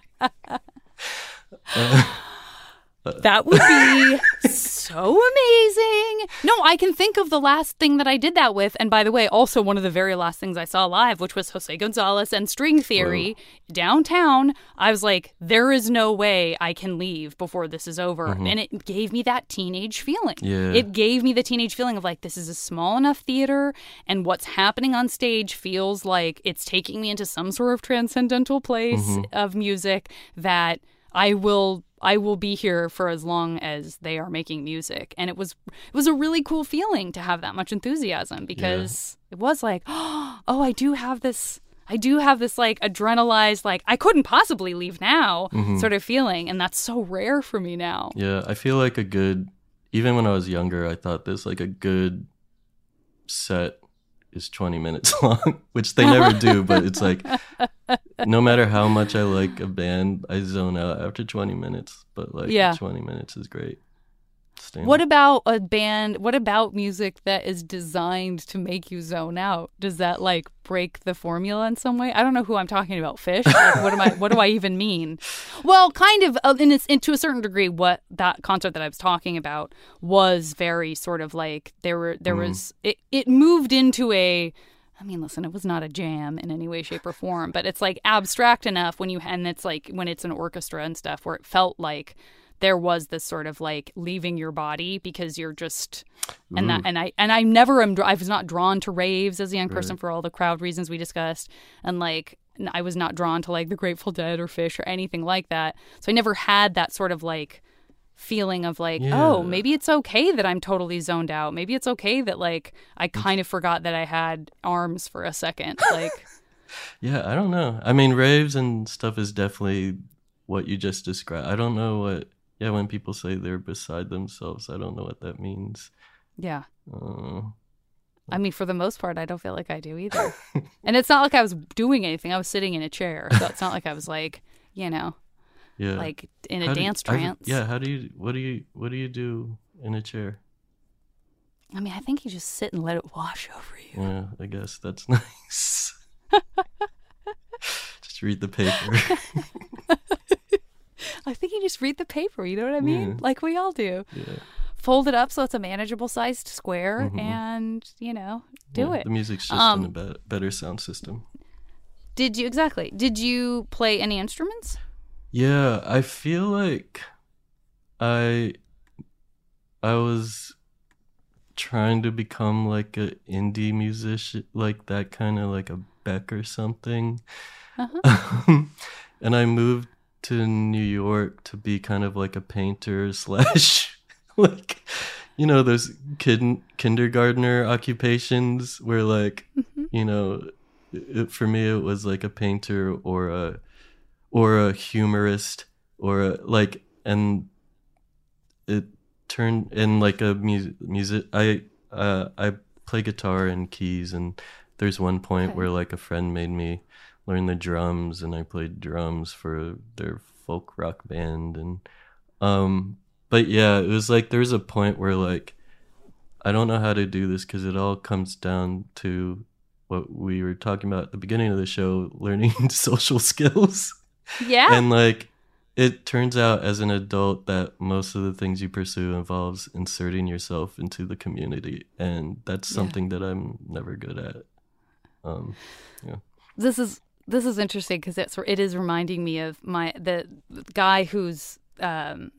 uh, That would be so amazing. No, I can think of the last thing that I did that with. And by the way, also one of the very last things I saw live, which was Jose Gonzalez and String Theory Whoa. Downtown. I was like, there is no way I can leave before this is over. Mm-hmm. And it gave me that teenage feeling. Yeah. It gave me the teenage feeling of like, this is a small enough theater, and what's happening on stage feels like it's taking me into some sort of transcendental place mm-hmm. of music that I will I will be here for as long as they are making music. And it was it was a really cool feeling to have that much enthusiasm, because yeah. it was like, oh, I do have this I do have this like adrenalized, like I couldn't possibly leave now mm-hmm. sort of feeling. And that's so rare for me now. Yeah, I feel like a good, even when I was younger, I thought this like a good set is twenty minutes long, which they never do, but it's like no matter how much I like a band, I zone out after twenty minutes, but like yeah. twenty minutes is great. Stand what up. About a band, what about music that is designed to make you zone out? Does that like break the formula in some way? I don't know who I'm talking about, Fish. Like, what am I what do I even mean? Well, kind of uh, in, in to a certain degree, what that concert that I was talking about was very sort of like there were there mm. was it, it moved into a I mean, listen, it was not a jam in any way, shape, or form, but it's like abstract enough when you and it's like when it's an orchestra and stuff where it felt like there was this sort of like leaving your body because you're just and Ooh. that and I and I never am I was not drawn to raves as a young person right. for all the crowd reasons we discussed, and like I was not drawn to like the Grateful Dead or Fish or anything like that, so I never had that sort of like feeling of like yeah. oh, maybe it's okay that I'm totally zoned out, maybe it's okay that like I kind of forgot that I had arms for a second, like yeah I don't know, I mean raves and stuff is definitely what you just described. I don't know what Yeah, when people say they're beside themselves, I don't know what that means. Yeah. Uh, I mean, for the most part, I don't feel like I do either. And it's not like I was doing anything. I was sitting in a chair. So it's not like I was like, you know, yeah. like in a how dance do, trance. I, yeah, how do you, what do you, what do you do in a chair? I mean, I think you just sit and let it wash over you. Yeah, I guess that's nice. Just read the paper. I think you just read the paper, you know what I mean? Yeah. Like we all do. Yeah. Fold it up so it's a manageable sized square mm-hmm. and, you know, do yeah, it. The music's just um, in a be- better sound system. Did you, exactly. Did you play any instruments? Yeah, I feel like I, I was trying to become like a indie musician, like that kind of like a Beck or something. Uh-huh. And I moved to New York to be kind of like a painter slash like, you know, those kid kindergartner occupations where like, mm-hmm. you know, it, for me it was like a painter or a or a humorist or a, like, and it turned in like a music music I uh I play guitar and keys, and there's one point okay. where like a friend made me learn the drums, and I played drums for their folk rock band. And um but yeah, it was like there's a point where like I don't know how to do this, because it all comes down to what we were talking about at the beginning of the show, learning social skills. Yeah. And like it turns out as an adult that most of the things you pursue involves inserting yourself into the community, and that's something yeah. that I'm never good at. Um yeah. This is This is interesting because it's it is reminding me of my the guy whose um,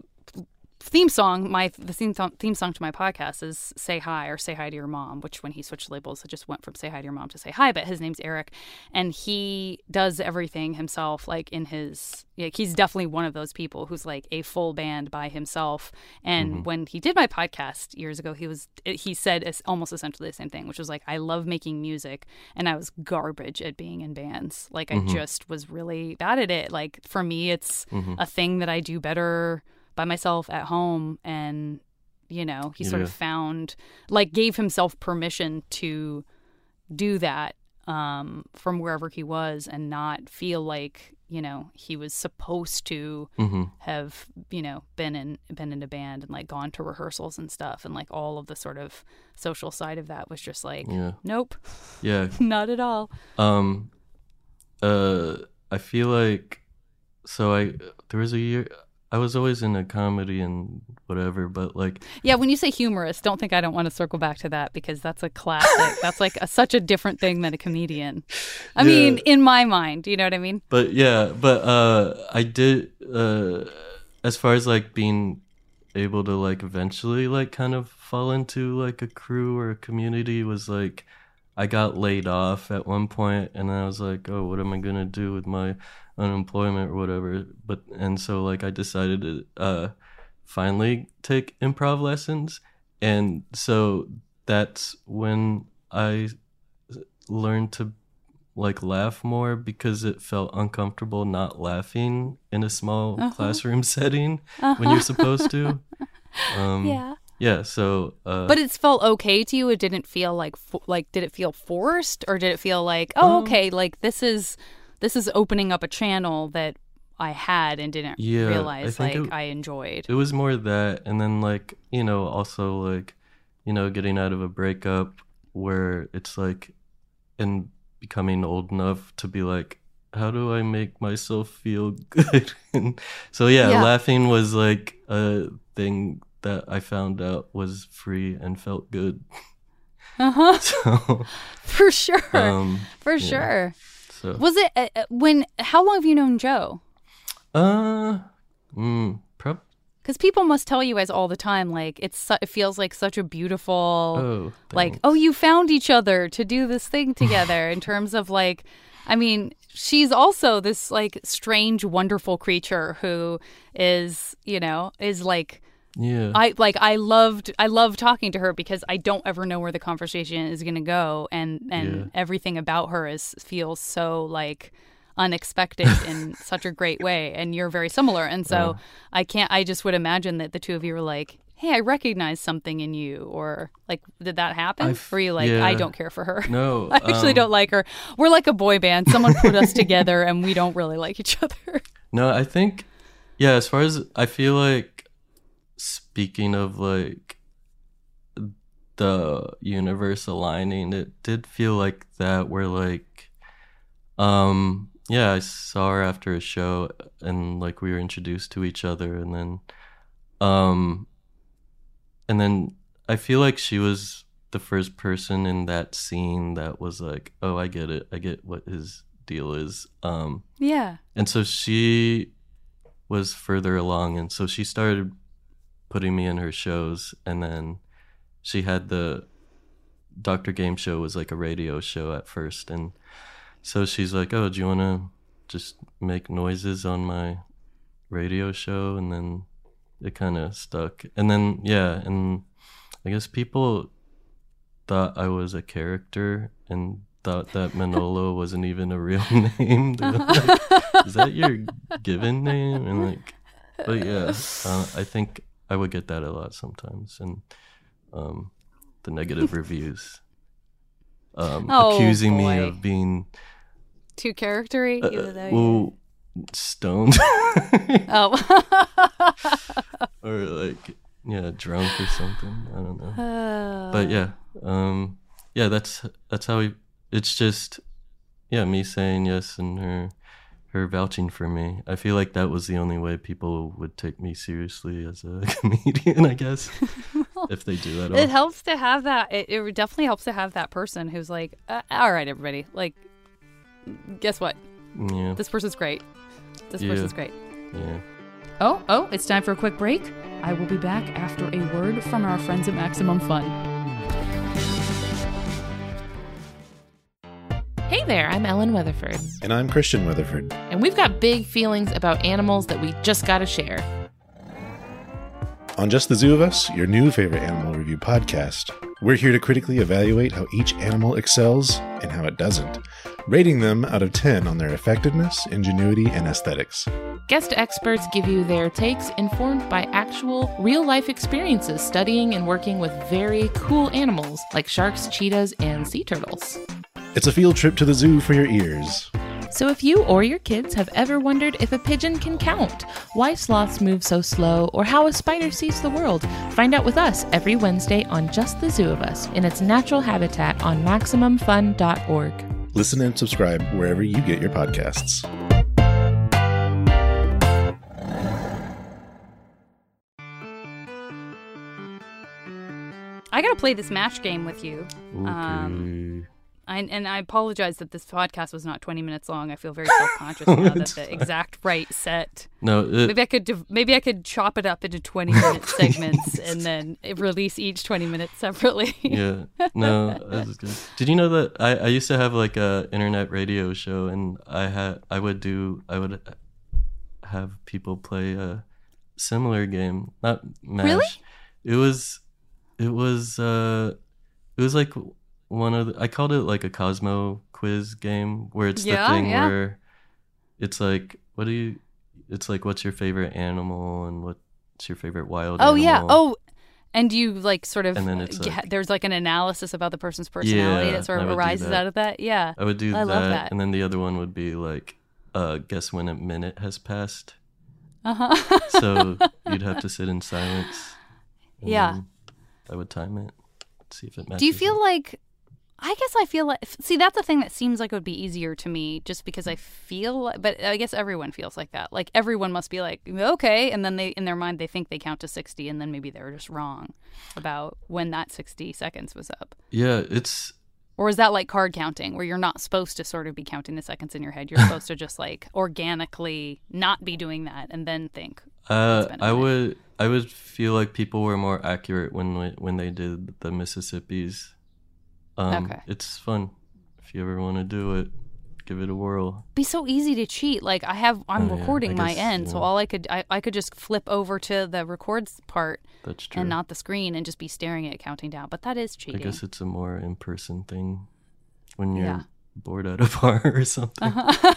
theme song my the theme th- theme song to my podcast is "Say Hi" or "Say Hi to Your Mom," which when he switched labels, it just went from "Say Hi to Your Mom" to "Say Hi." But his name's Eric, and he does everything himself. Like in his, like he's definitely one of those people who's like a full band by himself. And mm-hmm. when he did my podcast years ago, he was he said almost essentially the same thing, which was like, I love making music, and I was garbage at being in bands. Like mm-hmm. I just was really bad at it. Like for me, it's mm-hmm. a thing that I do better by myself at home. And you know, he sort yeah. of found like gave himself permission to do that um from wherever he was, and not feel like, you know, he was supposed to mm-hmm. have, you know, been in been in a band and like gone to rehearsals and stuff, and like all of the sort of social side of that was just like yeah. nope. Yeah. Not at all. Um uh I feel like so I there was a year I was always in a comedy and whatever, but like... Yeah, when you say humorist, don't think I don't want to circle back to that, because that's a classic. That's like a, such a different thing than a comedian. I yeah. mean, in my mind, you know what I mean? But yeah, but uh, I did, uh, as far as like being able to like eventually like kind of fall into like a crew or a community, was like, I got laid off at one point, and I was like, oh, what am I gonna do with my unemployment or whatever? But and so like I decided to uh, finally take improv lessons, and so that's when I learned to like laugh more, because it felt uncomfortable not laughing in a small uh-huh. classroom setting uh-huh. when you're supposed to. Um, yeah. Yeah, so... Uh, but it's felt okay to you? It didn't feel like... Fo- like, did it feel forced? Or did it feel like, oh, um, okay, like, this is this is opening up a channel that I had and didn't yeah, realize, I like, it, I enjoyed? It was more that, and then, like, you know, also, like, you know, getting out of a breakup where it's, like, and becoming old enough to be like, how do I make myself feel good? And so, yeah, yeah, laughing was, like, a thing that I found out was free and felt good. Uh-huh. So, for sure. Um, for yeah. sure. So. Was it, uh, when, how long have you known Joe? Uh, mm, prob- Because people must tell you guys all the time, like, it's su- it feels like such a beautiful, oh, like, oh, you found each other to do this thing together in terms of, like, I mean, she's also this, like, strange, wonderful creature who is, you know, is, like, yeah. I, like, I loved, I love talking to her because I don't ever know where the conversation is going to go. And, and yeah. everything about her is, feels so, like, unexpected in such a great way, and you're very similar, and so uh, I can't I just would imagine that the two of you were like, hey, I recognize something in you, or like, did that happen? I've, were you like, yeah, I don't care for her? No, I actually um, don't like her. We're like a boy band, someone put us together and we don't really like each other. No, I think, yeah, as far as I feel like, speaking of like the universe aligning, it did feel like that, where like um yeah, I saw her after a show, and like we were introduced to each other, and then um and then I feel like she was the first person in that scene that was like, oh, I get it, I get what his deal is. Um yeah. And so she was further along, and so she started putting me in her shows, and then she had the Doctor Game Show was like a radio show at first, and so she's like, oh, do you want to just make noises on my radio show? And then it kind of stuck. And then, yeah, and I guess people thought I was a character and thought that Manolo wasn't even a real name. They were like, is that your given name? And like, but yeah, uh, I think I would get that a lot sometimes. And um, the negative reviews um, oh, accusing boy. me of being too charactery? Uh, well, stoned. Oh. Or like, yeah, drunk or something. I don't know. Uh... But yeah, um, yeah, that's that's how we. It's just, yeah, me saying yes and her her vouching for me. I feel like that was the only way people would take me seriously as a comedian, I guess. Well, if they do at all. It helps to have that. It, it definitely helps to have that person who's like, uh, all right, everybody, like, guess what? Yeah. This person's great. This yeah. person's great. Yeah. Oh, oh, it's time for a quick break. I will be back after a word from our friends at Maximum Fun. Hey there, I'm Ellen Weatherford. And I'm Christian Weatherford. And we've got big feelings about animals that we just gotta share. On Just the Zoo of Us, your new favorite animal review podcast, we're here to critically evaluate how each animal excels and how it doesn't, rating them out of ten on their effectiveness, ingenuity, and aesthetics. Guest experts give you their takes informed by actual, real-life experiences studying and working with very cool animals like sharks, cheetahs, and sea turtles. It's a field trip to the zoo for your ears. So if you or your kids have ever wondered if a pigeon can count, why sloths move so slow, or how a spider sees the world, find out with us every Wednesday on Just the Zoo of Us in its natural habitat on maximum fun dot org. Listen and subscribe wherever you get your podcasts. I gotta play this match game with you. Okay. Um, I, and I apologize that this podcast was not twenty minutes long. I feel very self-conscious now that the fine. exact right set. No, it, Maybe I could div- maybe I could chop it up into twenty minute segments and then release each twenty minutes separately. yeah, no, that's good. Did you know that I, I used to have like a internet radio show, and I had I would do I would have people play a similar game, not MASH. Really? It was, it was, uh, it was like one of the, I called it like a Cosmo quiz game, where it's Yeah, the thing yeah. where it's like, what do you? It's like, what's your favorite animal and what's your favorite wild Oh animal? yeah. Oh, and you like sort of And then it's ge- like- there's like an analysis about the person's personality Yeah, that sort I of would do arises that. out of that. Yeah. I would do I that, love that. and then the other one would be like, uh, guess when a minute has passed. Uh huh. So you'd have to sit in silence. and Yeah. then I would time it, see if it matches. Do you feel up. like? I guess I feel like. See, that's the thing that seems like it would be easier to me, just because I feel. like- But I guess everyone feels like that. Like everyone must be like, okay, and then they, in their mind, they think they count to sixty, and then maybe they're just wrong about when that sixty seconds was up. Yeah, it's Or is that like card counting, where you're not supposed to sort of be counting the seconds in your head? You're supposed to just like organically not be doing that and then think. uh, been a I minute. would I would feel like people were more accurate when we- when they did the Mississippi's. Um, Okay. It's fun. If you ever want to do it, give it a whirl. Be so easy to cheat. Like I have, I'm Oh, yeah, recording I my guess, end, so yeah. all I could, I, I could just flip over to the records part That's true. and not the screen, and just be staring at it counting down. But that is I cheating. guess it's a more in-person thing when you're Yeah. bored at a bar or something.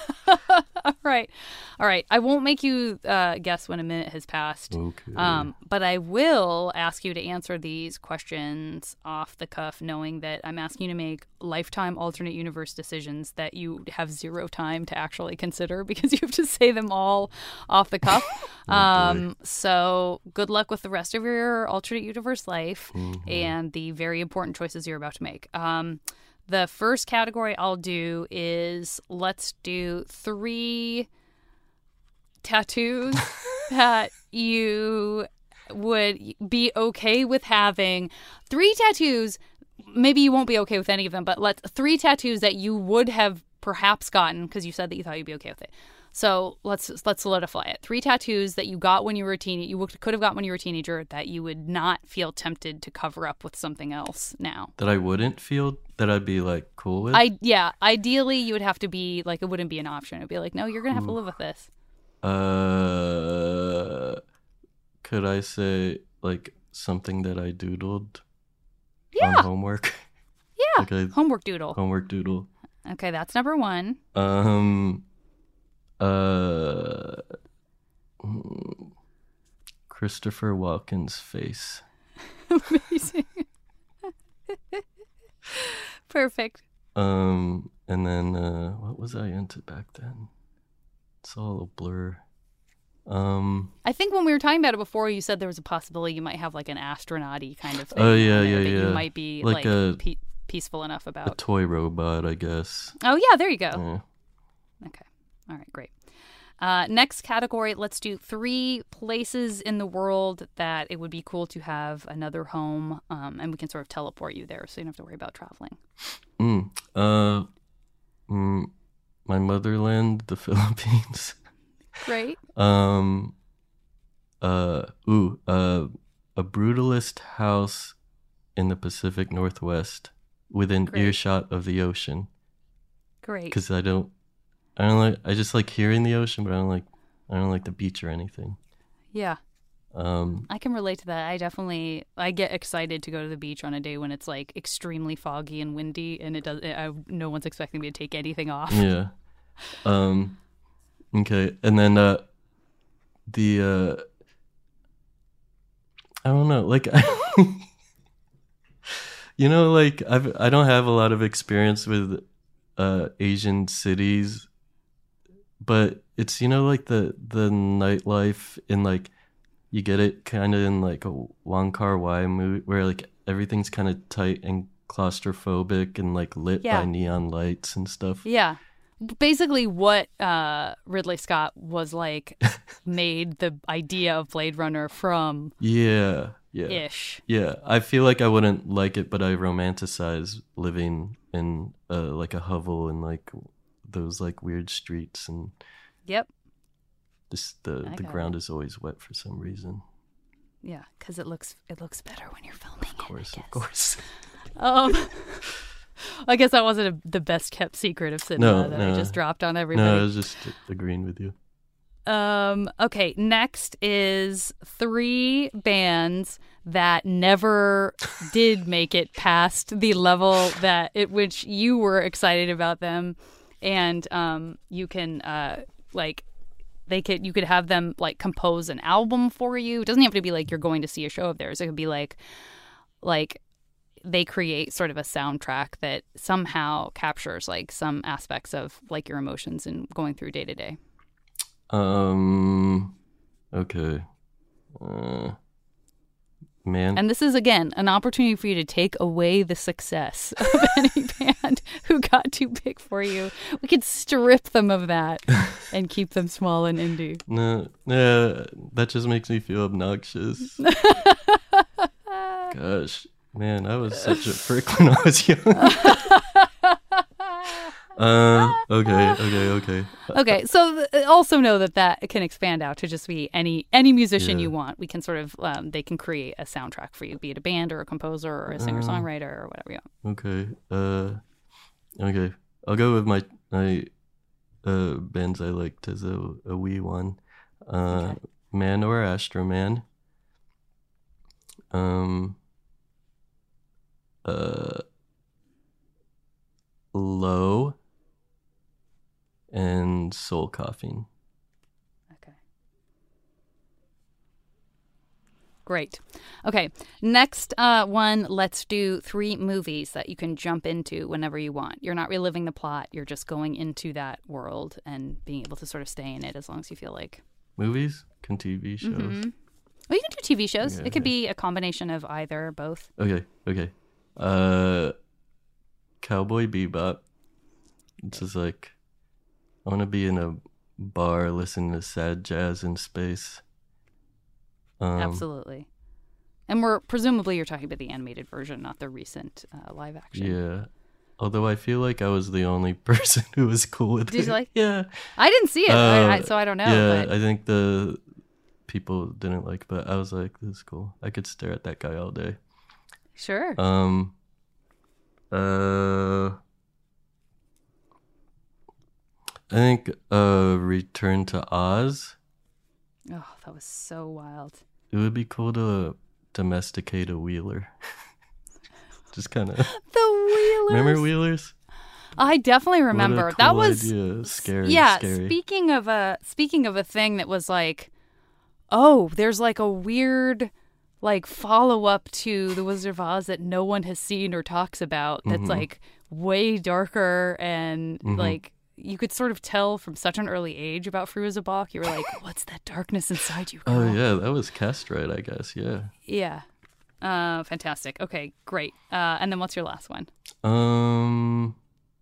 All right, all right. I won't make you uh, guess when a minute has passed. Okay. Um, but I will ask you to answer these questions off the cuff, knowing that I'm asking you to make lifetime alternate universe decisions that you have zero time to actually consider, because you have to say them all off the cuff. um, so good luck with the rest of your alternate universe life and the very important choices you're about to make. Um, the first category I'll do is, let's do three tattoos that you would be okay with having. Three tattoos, maybe you won't be okay with any of them, but let's three tattoos that you would have perhaps gotten, because you said that you thought you'd be okay with it. So let's let's solidify it. Three tattoos that you got when you were a teen, you could have got when you were a teenager, that you would not feel tempted to cover up with something else now. That I wouldn't feel, that I'd be like cool with. I yeah, ideally you would have to be like, it wouldn't be an option. It'd be like, no, you're gonna have to live with this. Uh, could I say like something that I doodled Yeah. on homework? Yeah, Like a homework doodle. homework doodle. Okay, that's number one. Um, uh, mm, Christopher Walken's face. Amazing. Perfect. Um, and then uh, what was I into back then? It's all a blur. Um, I think when we were talking about it before, you said there was a possibility you might have like an astronaut-y kind of thing. Oh, yeah, on there yeah, that yeah. You might be Like like, a- pe- peaceful enough a about. toy robot, I guess. Oh yeah, there you go. Yeah. Okay. All right, great. Uh, next category, let's do three places in the world that it would be cool to have another home, um, and we can sort of teleport you there, so you don't have to worry about traveling. Mm, uh, mm, my motherland, the Philippines. Great. Um, uh, ooh, uh, a brutalist house in the Pacific Northwest within Great. earshot of the ocean. Great. Because I don't, I don't like, I just like hearing the ocean, but I don't like, I don't like the beach or anything. Yeah. Um, I can relate to that. I definitely I get excited to go to the beach on a day when it's like extremely foggy and windy, and it does. I, no one's expecting me to take anything off. yeah. Um, okay, and then uh, the uh, I don't know, like you know, like I've I don't have a lot of experience with uh Asian cities, but it's, you know, like the the nightlife in, like, you get it kind of in like a Wong Kar-wai movie where like everything's kind of tight and claustrophobic and like lit Yeah. by neon lights and stuff. Yeah. basically what uh, Ridley Scott was like made the idea of Blade Runner from. Yeah, yeah, ish. Yeah, I feel like I wouldn't like it, but I romanticize living in uh, like a hovel and like those like weird streets and. Yep. This the I the got ground it. is always wet for some reason. Yeah, because it looks it looks better when you're filming. Of course, it, I of course. Um, I guess that wasn't a, the best kept secret of cinema No, that no. I just dropped on everybody. No, I was just agreeing with you. Um, okay, next is three bands that never did make it past the level that at which you were excited about them, and um, you can uh like they could you could have them like compose an album for you. It doesn't have to be like you're going to see a show of theirs. It could be like like they create sort of a soundtrack that somehow captures like some aspects of like your emotions and going through day to day. Um. Okay. Uh. Man. And this is, again, an opportunity for you to take away the success of any band who got too big for you. We could strip them of that and keep them small and indie. No, no, that just makes me feel obnoxious. Gosh, man, I was such a prick when I was young. Uh, okay, okay, okay. Okay, so th- also know that that can expand out to just be any any musician Yeah. you want. We can sort of, um, they can create a soundtrack for you, be it a band or a composer or a singer-songwriter or whatever you want. Okay, uh, okay. I'll go with my my uh bands I liked as a, a wee one. Uh, Okay. Manowar, Astro Man. Um. Uh. Low. And Soul Coughing. Okay. Great. Okay, next uh, one, let's do three movies that you can jump into whenever you want. You're not reliving the plot. You're just going into that world and being able to sort of stay in it as long as you feel like. Movies? Can T V shows? Mm-hmm. Well, you can do T V shows. Okay, It could okay. be a combination of either or both. Okay, okay. Uh, Cowboy Bebop. It's just like, I want to be in a bar listening to sad jazz in space. Um, Absolutely. And we're presumably you're talking about the animated version, not the recent uh, live action. Yeah. Although I feel like I was the only person who was cool with it. Did you like- Yeah. I didn't see it, Uh, I, I, so I don't know. Yeah, but I think the people didn't like, but I was like, this is cool. I could stare at that guy all day. sure. Um. Uh. I think uh, Return to Oz. Oh, that was so wild. It would be cool to domesticate a wheeler. Just kind of. The Wheelers. Remember Wheelers? I definitely What a remember. cool that was idea. Scary. yeah. Scary. Speaking of a speaking of a thing that was like, oh, there's like a weird like follow up to The Wizard of Oz that no one has seen or talks about. That's Mhm. like way darker and Mhm. like you could sort of tell from such an early age about Firuza Balk. You were like, what's that darkness inside you, girl? Oh yeah, that was cast right, I guess. Yeah. Yeah. Uh, fantastic. Okay, great. Uh, and then what's your last one? Um.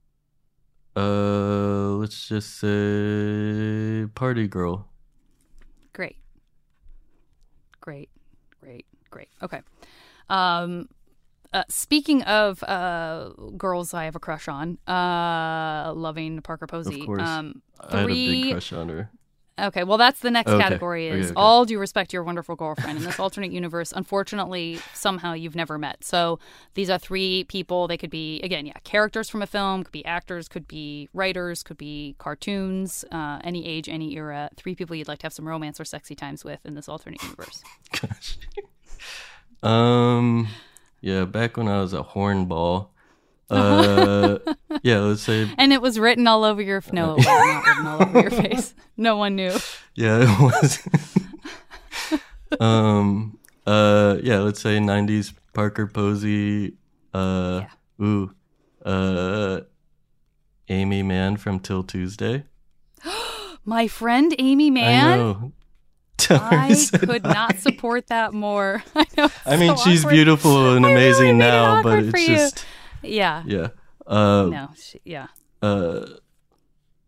Uh, let's just say Party Girl. Great. Great. Great. Great. Okay. Um, uh, speaking of uh, girls I have a crush on, uh, loving Parker Posey. Of course. Um, I had a three. big crush on her. Okay, well, that's the next Okay. category is Okay, okay. all due respect to your wonderful girlfriend. In this alternate universe, unfortunately, somehow you've never met. So these are three people. They could be, again, yeah, characters from a film, could be actors, could be writers, could be cartoons, uh, any age, any era. Three people you'd like to have some romance or sexy times with in this alternate universe. Gosh. um. Yeah, back when I was a hornball. Uh. yeah, let's say. And it was written all over your... No, it was not written all over your face. No one knew. Yeah, it was. um. Uh. Yeah, let's say nineties Parker Posey. Uh. Ooh. Uh. Amy Mann from Till Tuesday. My friend Amy I Mann? know. Tell her I I said could hi. not support that more. I know. it's I mean, so she's awkward. beautiful and I know, I amazing made it now, but awkward for it's you. just Yeah. yeah. Uh, No. She, yeah. uh,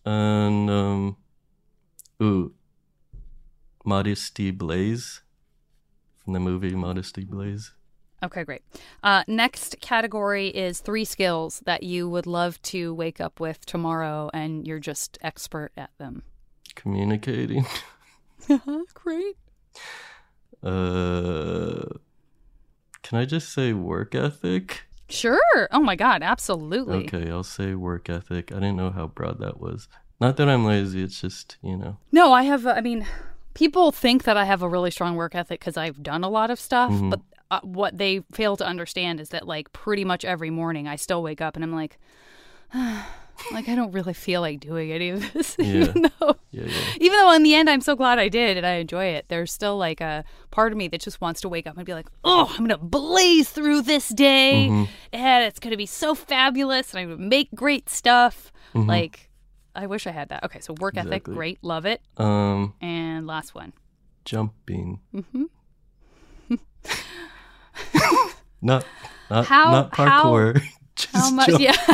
And um, ooh, Modesty Blaze from the movie Modesty Blaze. Okay, great. Uh, next category is three skills that you would love to wake up with tomorrow, and you're just expert at them. Communicating. Great. Uh, can I just say work ethic? Sure. Oh my God, absolutely. Okay, I'll say work ethic. I didn't know how broad that was. Not that I'm lazy, it's just, you know. No, I have, uh, I mean, people think that I have a really strong work ethic because I've done a lot of stuff, Mm-hmm. but uh, what they fail to understand is that, like, pretty much every morning I still wake up and I'm like, like, I don't really feel like doing any of this, Yeah. even though, Yeah, yeah. even though in the end I'm so glad I did and I enjoy it. There's still like a part of me that just wants to wake up and be like, oh, I'm gonna blaze through this day, Mm-hmm. and it's gonna be so fabulous, and I'm gonna make great stuff. Mm-hmm. Like, I wish I had that. Okay, so work ethic, Exactly. great, love it. Um, And last one. jumping. Mm-hmm. Not, not, How- not parkour. Just How much? jump. Yeah.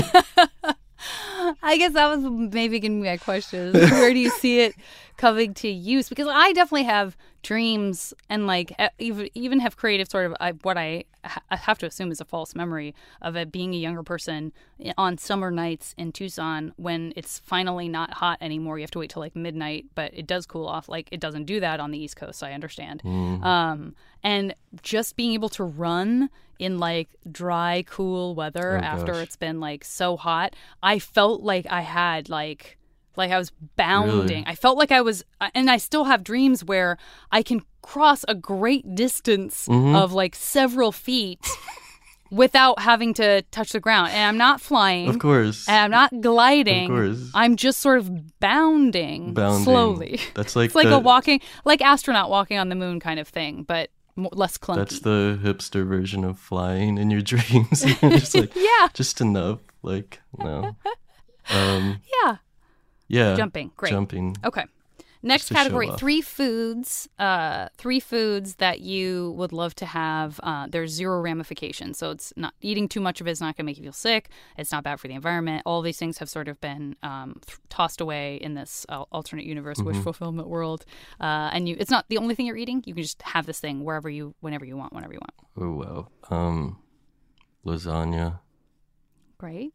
I guess that was maybe going to be my question. is Where do you see it coming to use? Because I definitely have dreams and like e- even even have creative sort of I, what I, ha- I have to assume is a false memory of it being a younger person on summer nights in Tucson when it's finally not hot anymore. You have to wait till like midnight, but it does cool off. Like it doesn't do that on the East Coast, I understand. Mm. Um, and just being able to run in like dry, cool weather Oh, after gosh. it's been like so hot, I felt like I had like like I was bounding. Really? I felt like I was, and I still have dreams where I can cross a great distance Mm-hmm. of like several feet without having to touch the ground. And I'm not flying. Of course. And I'm not gliding. Of course. I'm just sort of bounding, Bounding. slowly. That's like It's like the, a walking, like astronaut walking on the moon kind of thing, but more, less clunky. That's the hipster version of flying in your dreams. Just like, Yeah. just enough. Like, no. Um, Yeah. yeah. Jumping. Great. Jumping. Okay. Next Just to show category, off. three foods, uh, three foods that you would love to have. Uh, there's zero ramifications. So it's not eating too much of it is not going to make you feel sick. It's not bad for the environment. All these things have sort of been um, th- tossed away in this uh, alternate universe wish Mm-hmm. fulfillment world. Uh, and you, it's not the only thing you're eating. You can just have this thing wherever you, whenever you want, whenever you want. Oh, wow. Um, lasagna. Great.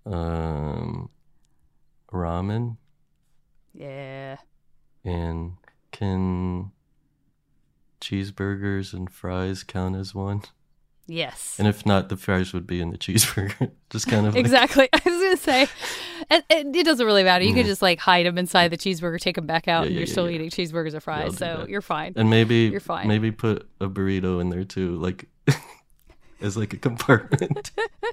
Um, ramen. Yeah. And can cheeseburgers and fries count as one? Yes. And if not, the fries would be in the cheeseburger. Just kind of like, Exactly. I was going to say, it, it, it doesn't really matter. You Yeah. could just like hide them inside the cheeseburger, take them back out, Yeah, and yeah, you're yeah, still yeah. eating cheeseburgers or I'll fries. do so that. you're fine. and maybe You're fine. maybe put a burrito in there too, like as like a compartment.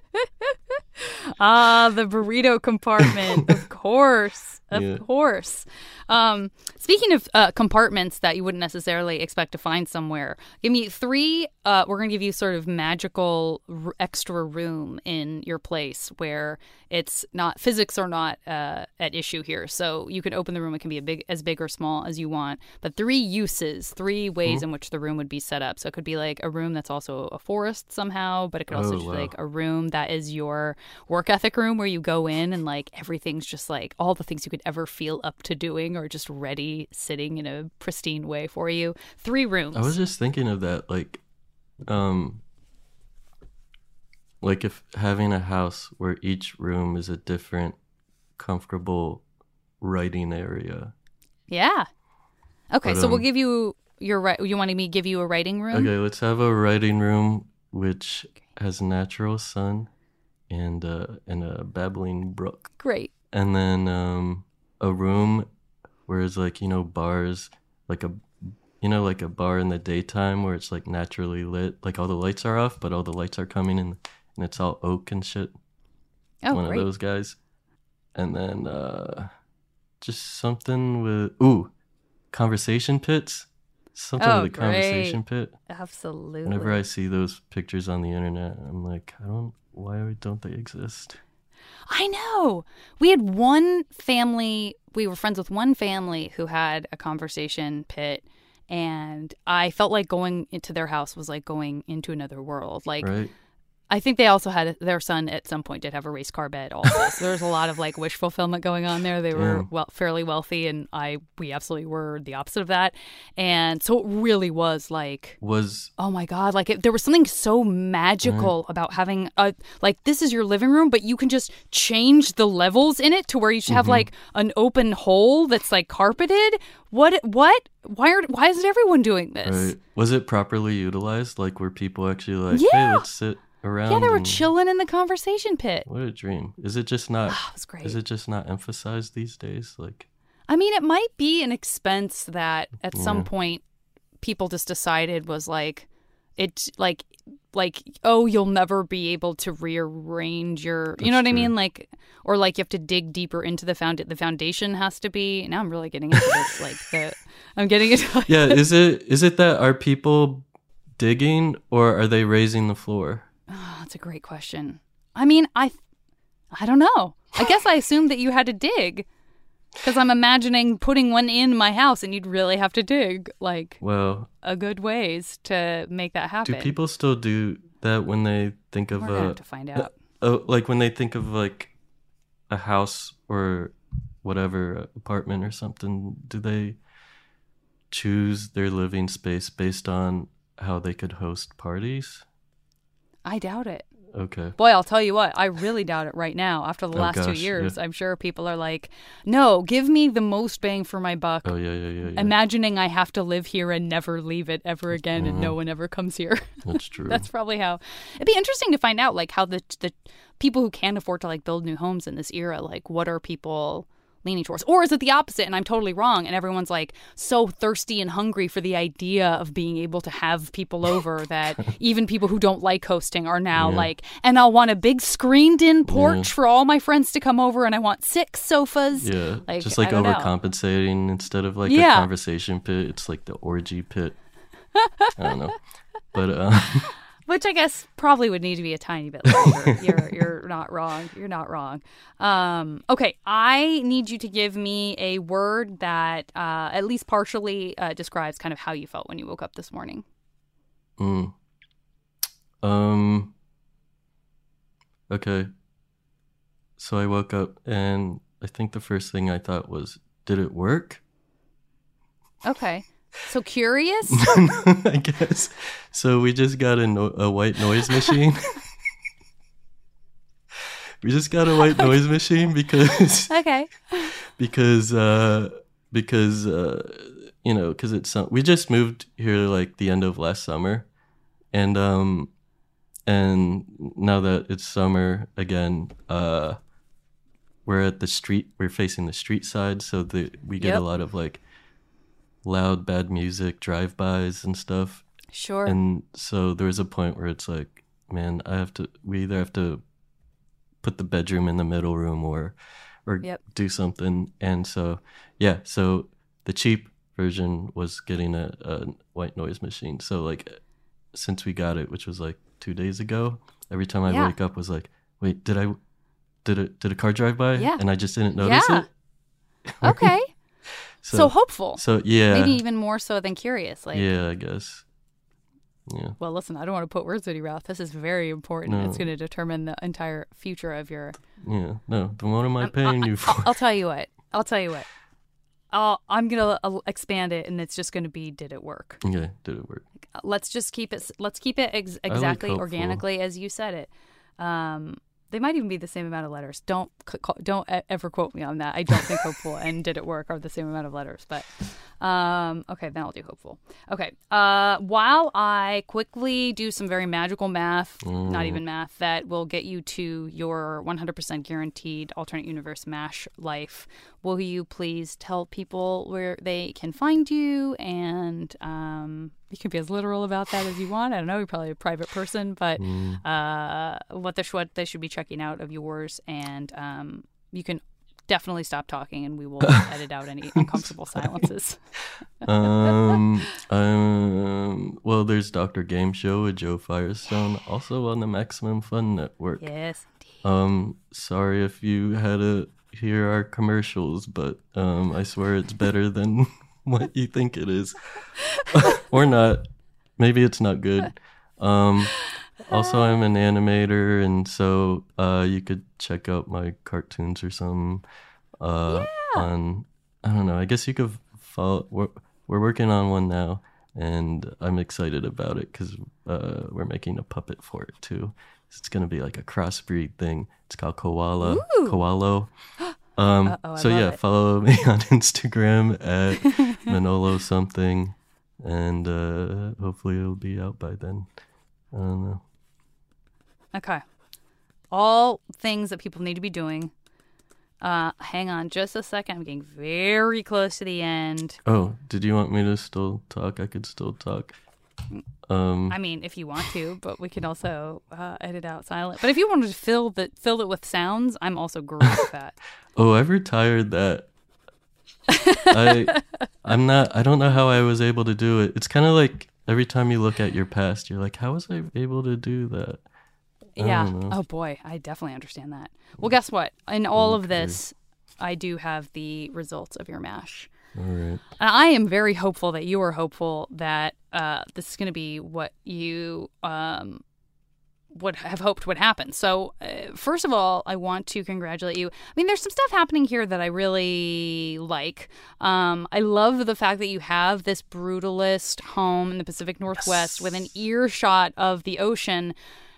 Ah, the burrito compartment. Of course. Of Yeah. course. Um, speaking of uh, compartments that you wouldn't necessarily expect to find somewhere, give me three. Uh, we're going to give you sort of magical r- extra room in your place where it's not, physics are not uh, at issue here. So you can open the room. It can be a big, as big or small as you want. But three uses, three ways Mm-hmm. in which the room would be set up. So it could be like a room that's also a forest somehow, but it could also Oh, just wow. be like a room that is your work ethic room where you go in and like everything's just like all the things you could ever feel up to doing are just ready, sitting in a pristine way for you. Three rooms. I was just thinking of that, like, um, like if having a house where each room is a different, comfortable writing area. Yeah. Okay, But, so we'll um, give you your right. You wanted me to give you a writing room? Okay, let's have a writing room which has natural sun and uh, and a babbling brook, Great. and then um, a room where it's like, you know, bars, like a you know like a bar in the daytime where it's like naturally lit, like all the lights are off, but all the lights are coming in, and it's all oak and shit. Oh, One great. of those guys, and then uh, just something with ooh, conversation pits. Something Oh, with a conversation great. pit. Absolutely. Whenever I see those pictures on the internet, I'm like, I don't. Why don't they exist? I know. We had one family, we were friends with one family who had a conversation pit, and I felt like going into their house was like going into another world. Like, Right? I think they also had their son at some point did have a race car bed also. So there was a lot of like wish fulfillment going on there. They were Yeah. well fairly wealthy, and I we absolutely were the opposite of that. And so it really was like, Was oh my God, like it, there was something so magical Right. about having a like this is your living room, but you can just change the levels in it to where you should have Mhm. like an open hole that's like carpeted. What what? Why are why isn't everyone doing this? right? Was it properly utilized? Like, were people actually like, Yeah. "Hey, let's sit around"? Yeah, they were and- chilling in the conversation pit. What a dream! Is it just not? Oh, it was great. Is it just not emphasized these days? Like, I mean, it might be an expense that at some Yeah. point people just decided was like, it like, like, oh, you'll never be able to rearrange your, you know That's what I true. mean? Like, or like you have to dig deeper into the found. The foundation has to be. Now I'm really getting into this. Like the, I'm getting into. Like, yeah, is it is it that are people digging or are they raising the floor? Oh, that's a great question. I mean, I, I don't know. I guess I assumed that you had to dig. Because I'm imagining putting one in my house and you'd really have to dig like Well, a good ways to make that happen. do people still do that when they think of We're gonna a have to find out. oh, like when they think of like a house or whatever apartment or something? Do they choose their living space based on how they could host parties? I doubt it. Okay. Boy, I'll tell you what, I really doubt it right now. After the Oh, last two gosh, years, yeah. I'm sure people are like, no, give me the most bang for my buck. Oh yeah, yeah, yeah. yeah. Imagining I have to live here and never leave it ever again and no Mhm. one ever comes here. That's true. That's probably how it'd be interesting to find out like how the the people who can afford to like build new homes in this era, like what are people leaning towards? Or is it the opposite and I'm totally wrong and everyone's like so thirsty and hungry for the idea of being able to have people over that even people who don't like hosting are now Yeah. like, and I'll want a big screened in porch Yeah. for all my friends to come over and I want six sofas. Yeah, Like, just like I don't know. overcompensating instead of like Yeah. a conversation pit. It's like the orgy pit. I don't know, but um, Which I guess probably would need to be a tiny bit longer. you're you're not wrong. You're not wrong. Um, okay, I need you to give me a word that uh, at least partially uh, describes kind of how you felt when you woke up this morning. mm, um, okay. So I woke up and I think the first thing I thought was, did it work? Okay, so curious. I guess. So we just got a, no- a white noise machine. we just got a white noise machine because Okay. because uh because uh you know because it's some- we just moved here like the end of last summer, and um and now that it's summer again, uh we're at the street we're facing the street side, so the we get Yep. a lot of like loud bad music drive-bys and stuff. Sure. And so there was a point where it's like, man, I have to we either have to put the bedroom in the middle room or or Yep. do something. And so yeah, so the cheap version was getting a, a white noise machine. So like since we got it, which was like two days ago, every time I Yeah. wake up was like, wait, did I did a did a car drive by? Yeah. And I just didn't notice Yeah. it. Okay. So, hopeful. So yeah. Maybe even more so than curious. Like, yeah, I guess. Yeah. well, listen, I don't want to put words in your mouth. This is very important. No. It's going to determine the entire future of your. Yeah. No, then what am I I'm- paying I- you I- for? I'll tell you what. I'll tell you what. I'll, I'm gonna uh, expand it, and it's just gonna be, did it work? Okay, did it work? Let's just keep it. Let's keep it ex- like exactly hopeful. organically as you said it. Um, they might even be the same amount of letters. Don't c- ca- don't e- ever quote me on that. I don't think hopeful and did it work are the same amount of letters. But um, okay, then I'll do hopeful. Okay. Uh, while I quickly do some very magical math, Mm. not even math, that will get you to your one hundred percent guaranteed alternate universe MASH life, will you please tell people where they can find you? And um, you can be as literal about that as you want. I don't know, you're probably a private person, but Mm. uh, what, the, what they should be checking out of yours. And um, you can definitely stop talking and we will edit out any uncomfortable silences. um, um, well, there's Doctor Game Show with Joe Firestone, also on the Maximum Fun Network. Yes. Um, sorry if you had to hear our commercials, but um, I swear it's better than what you think it is, or not. Maybe it's not good. Um, Also, I'm an animator, and so uh, you could check out my cartoons or something. Uh, Yeah. On I don't know. I guess you could follow. We're we're working on one now, and I'm excited about it because uh, we're making a puppet for it too. It's gonna be like a crossbreed thing. It's called Koala Ooh. Koalo. Um, Uh-oh, I so love yeah, it. follow me on Instagram at Manolo something, and uh, hopefully it'll be out by then. I don't know. Okay. All things that people need to be doing. Uh, hang on just a second. I'm getting very close to the end. Oh, did you want me to still talk? I could still talk. Um, I mean, if you want to, but we can also uh, edit out silent. But if you wanted to fill the fill it with sounds, I'm also great with that. oh, I've retired that. I, I'm not. I don't know how I was able to do it. It's kind of like every time you look at your past, you're like, how was I able to do that? I Yeah. don't know. Oh boy, I definitely understand that. Well, guess what? In all of Okay. this, I do have the results of your MASH. All right. And I am very hopeful that you are hopeful that uh, this is going to be what you um, would have hoped would happen. So, uh, first of all, I want to congratulate you. I mean, there's some stuff happening here that I really like. Um, I love the fact that you have this brutalist home in the Pacific Northwest with an earshot of the ocean.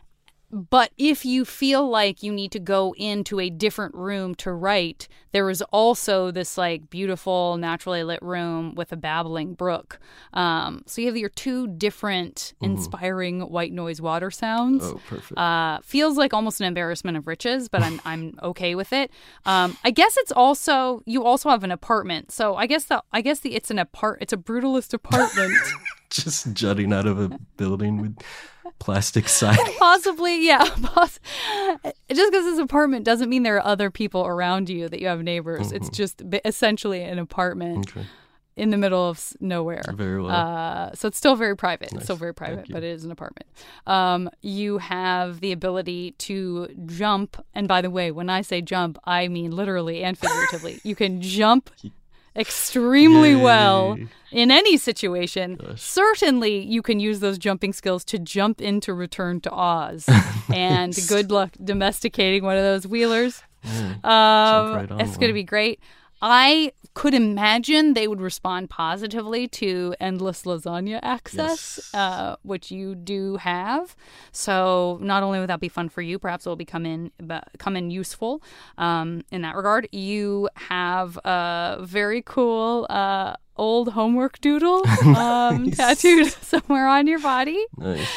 But if you feel like you need to go into a different room to write, there is also this like beautiful naturally lit room with a babbling brook. Um, so you have your two different inspiring white noise water sounds. Oh, perfect. Uh, feels like almost an embarrassment of riches, but I'm I'm okay with it. Um, I guess it's also you also have an apartment, so I guess the I guess the it's an apart it's a brutalist apartment. Just jutting out of a building with plastic siding. Possibly, yeah. Poss- just because it's an apartment doesn't mean there are other people around you that you have neighbors. It's just b- essentially an apartment Okay. in the middle of s- nowhere. Very well. Uh, so it's still very private. It's still Nice. very Thank private, you. but it is an apartment. Um, you have the ability to jump. And by the way, when I say jump, I mean literally and figuratively. You can jump extremely well Yay. in any situation. Gosh. Certainly, you can use those jumping skills to jump into Return to Oz. And good luck domesticating one of those wheelers. Yeah. Um, right on it's going to one. be great. I could imagine they would respond positively to endless lasagna access, Yes. uh, which you do have. So not only would that be fun for you, perhaps it will become in come in useful um, in that regard. You have a very cool uh, old homework doodle um, Nice. tattooed somewhere on your body. Nice.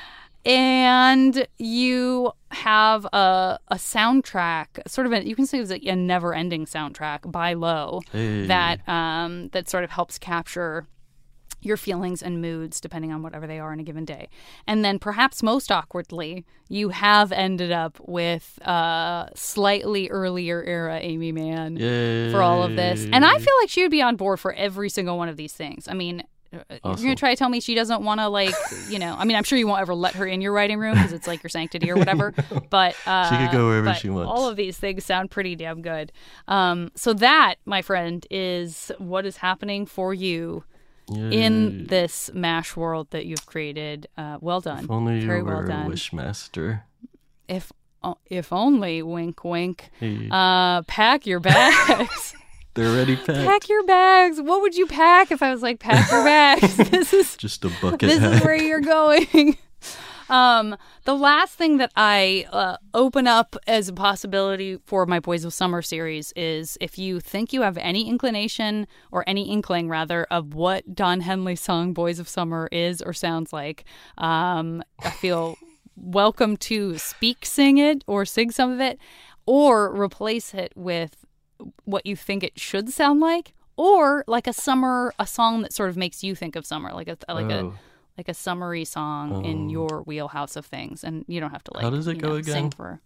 And you have a a soundtrack, sort of a, you can say it's a never-ending soundtrack by Low Hey. that um, that sort of helps capture your feelings and moods depending on whatever they are in a given day. And then perhaps most awkwardly, you have ended up with uh, slightly earlier era Amy Mann Yay. for all of this. And I feel like she would be on board for every single one of these things. I mean, you're Awesome. going to try to tell me she doesn't want to, like, you know, I mean, I'm sure you won't ever let her in your writing room because it's like your sanctity or whatever. But uh, She could go wherever but she wants. all of these things sound pretty damn good. Um, so that, my friend, is what is happening for you in Yay. this MASH world that you've created. Uh, well done. If only you Very were well a done. wishmaster. If uh, if only, wink, wink. Hey, Uh, pack your bags. they're already packed. Pack your bags. What would you pack if I was like, pack your bags? This is Just a bucket this hat. is where you're going. Um, the last thing that I uh, open up as a possibility for my Boys of Summer series is if you think you have any inclination or any inkling rather of what Don Henley's song Boys of Summer is or sounds like, um, I feel welcome to speak sing it or sing some of it or replace it with what you think it should sound like or like a summer, a song that sort of makes you think of summer, like a, like a, Oh. like a summery song in Oh. your wheelhouse of things, and you don't have to like. How does it you go know, again? Sing for.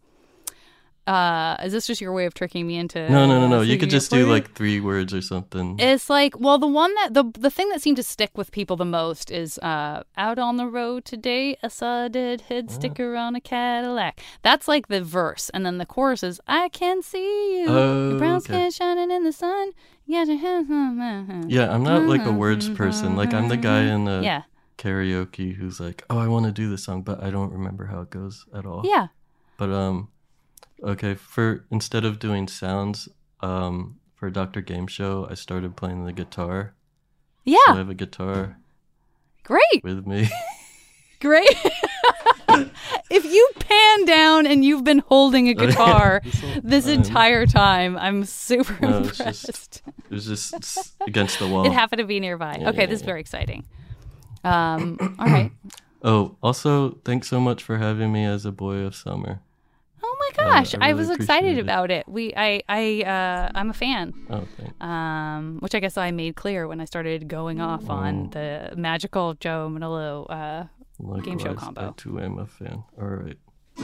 Uh, is this just your way of tricking me into? No, no, no, no. uh, You singing could it just for do you? like three words or something. It's like, well, the one that the the thing that seemed to stick with people the most is uh, out on the road today. I saw a deadhead sticker on a Cadillac. That's like the verse, and then the chorus is, I can see you, Oh, your brown okay. skin shining in the sun. Yeah, Yeah, I'm not like a words person. Like I'm the guy in the yeah. karaoke who's like, oh, I want to do this song, but I don't remember how it goes at all. Yeah. But, um, okay, for instead of doing sounds, um, for Doctor Game Show, I started playing the guitar. Yeah. So I have a guitar. Great. With me. Great. If you pan down and you've been holding a guitar this entire time, I'm super no, impressed. Just, it was just against the wall. It happened to be nearby. Yeah, okay, yeah, this is yeah. very exciting. Um, all right. Oh, also, thanks so much for having me as a boy of summer. Oh my gosh, Uh, I, I was really excited appreciate it. about it. We, I, I, uh, I'm a fan. Oh, thanks. Um, which I guess I made clear when I started going off on the magical Joe Manolo uh, game show Likewise, combo. I too am a fan. All right.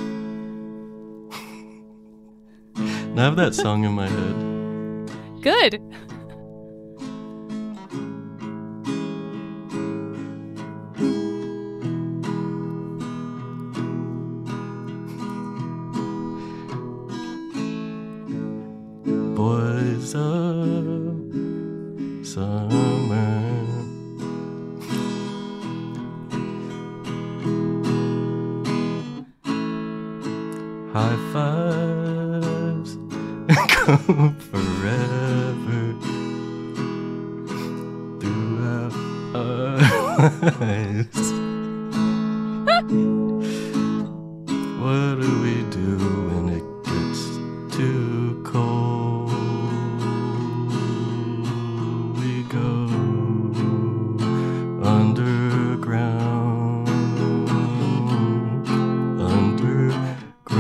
Now I have that song in my head. Good. Boys of summer. High fives go forever throughout our lives. What do we do when it gets too cold? We go underground, underground.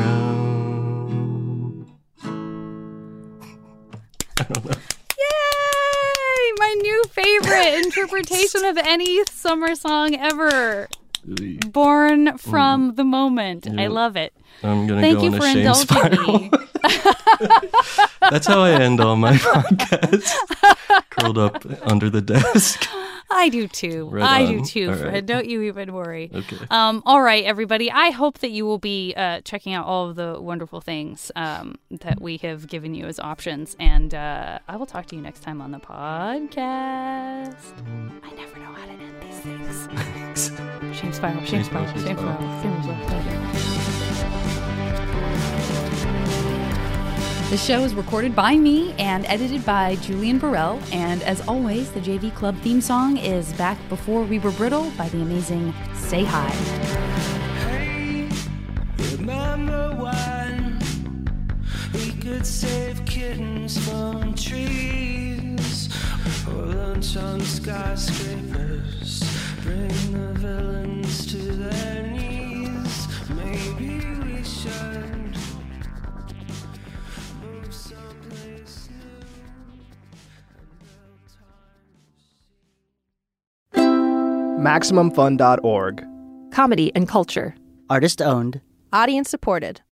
I don't know. Yay! My new favorite interpretation of any summer song ever. Born from the moment. I Yeah. love it. I'm gonna Thank go you on a for shame indulging spiral. me. That's how I end all my podcasts. Curled up under the desk. I do too. Right I on. do too, All Fred. right. Don't you even worry. Okay. Um, all right, everybody. I hope that you will be uh, checking out all of the wonderful things um, that we have given you as options. And uh, I will talk to you next time on the podcast. I never know how to end these things. Shame spiral, shame spiral, shame spiral, shame spiral. The show is recorded by me and edited by Julian Burrell. And as always, the J V Club theme song is Back Before We Were Brittle by the amazing Say Hi. Hey, remember when we could save kittens from trees or lunch on skyscrapers, bring the villains to their knees? Maybe we should move someplace new and build times. Maximum Fun dot org. Comedy and culture. Artist owned. Audience supported.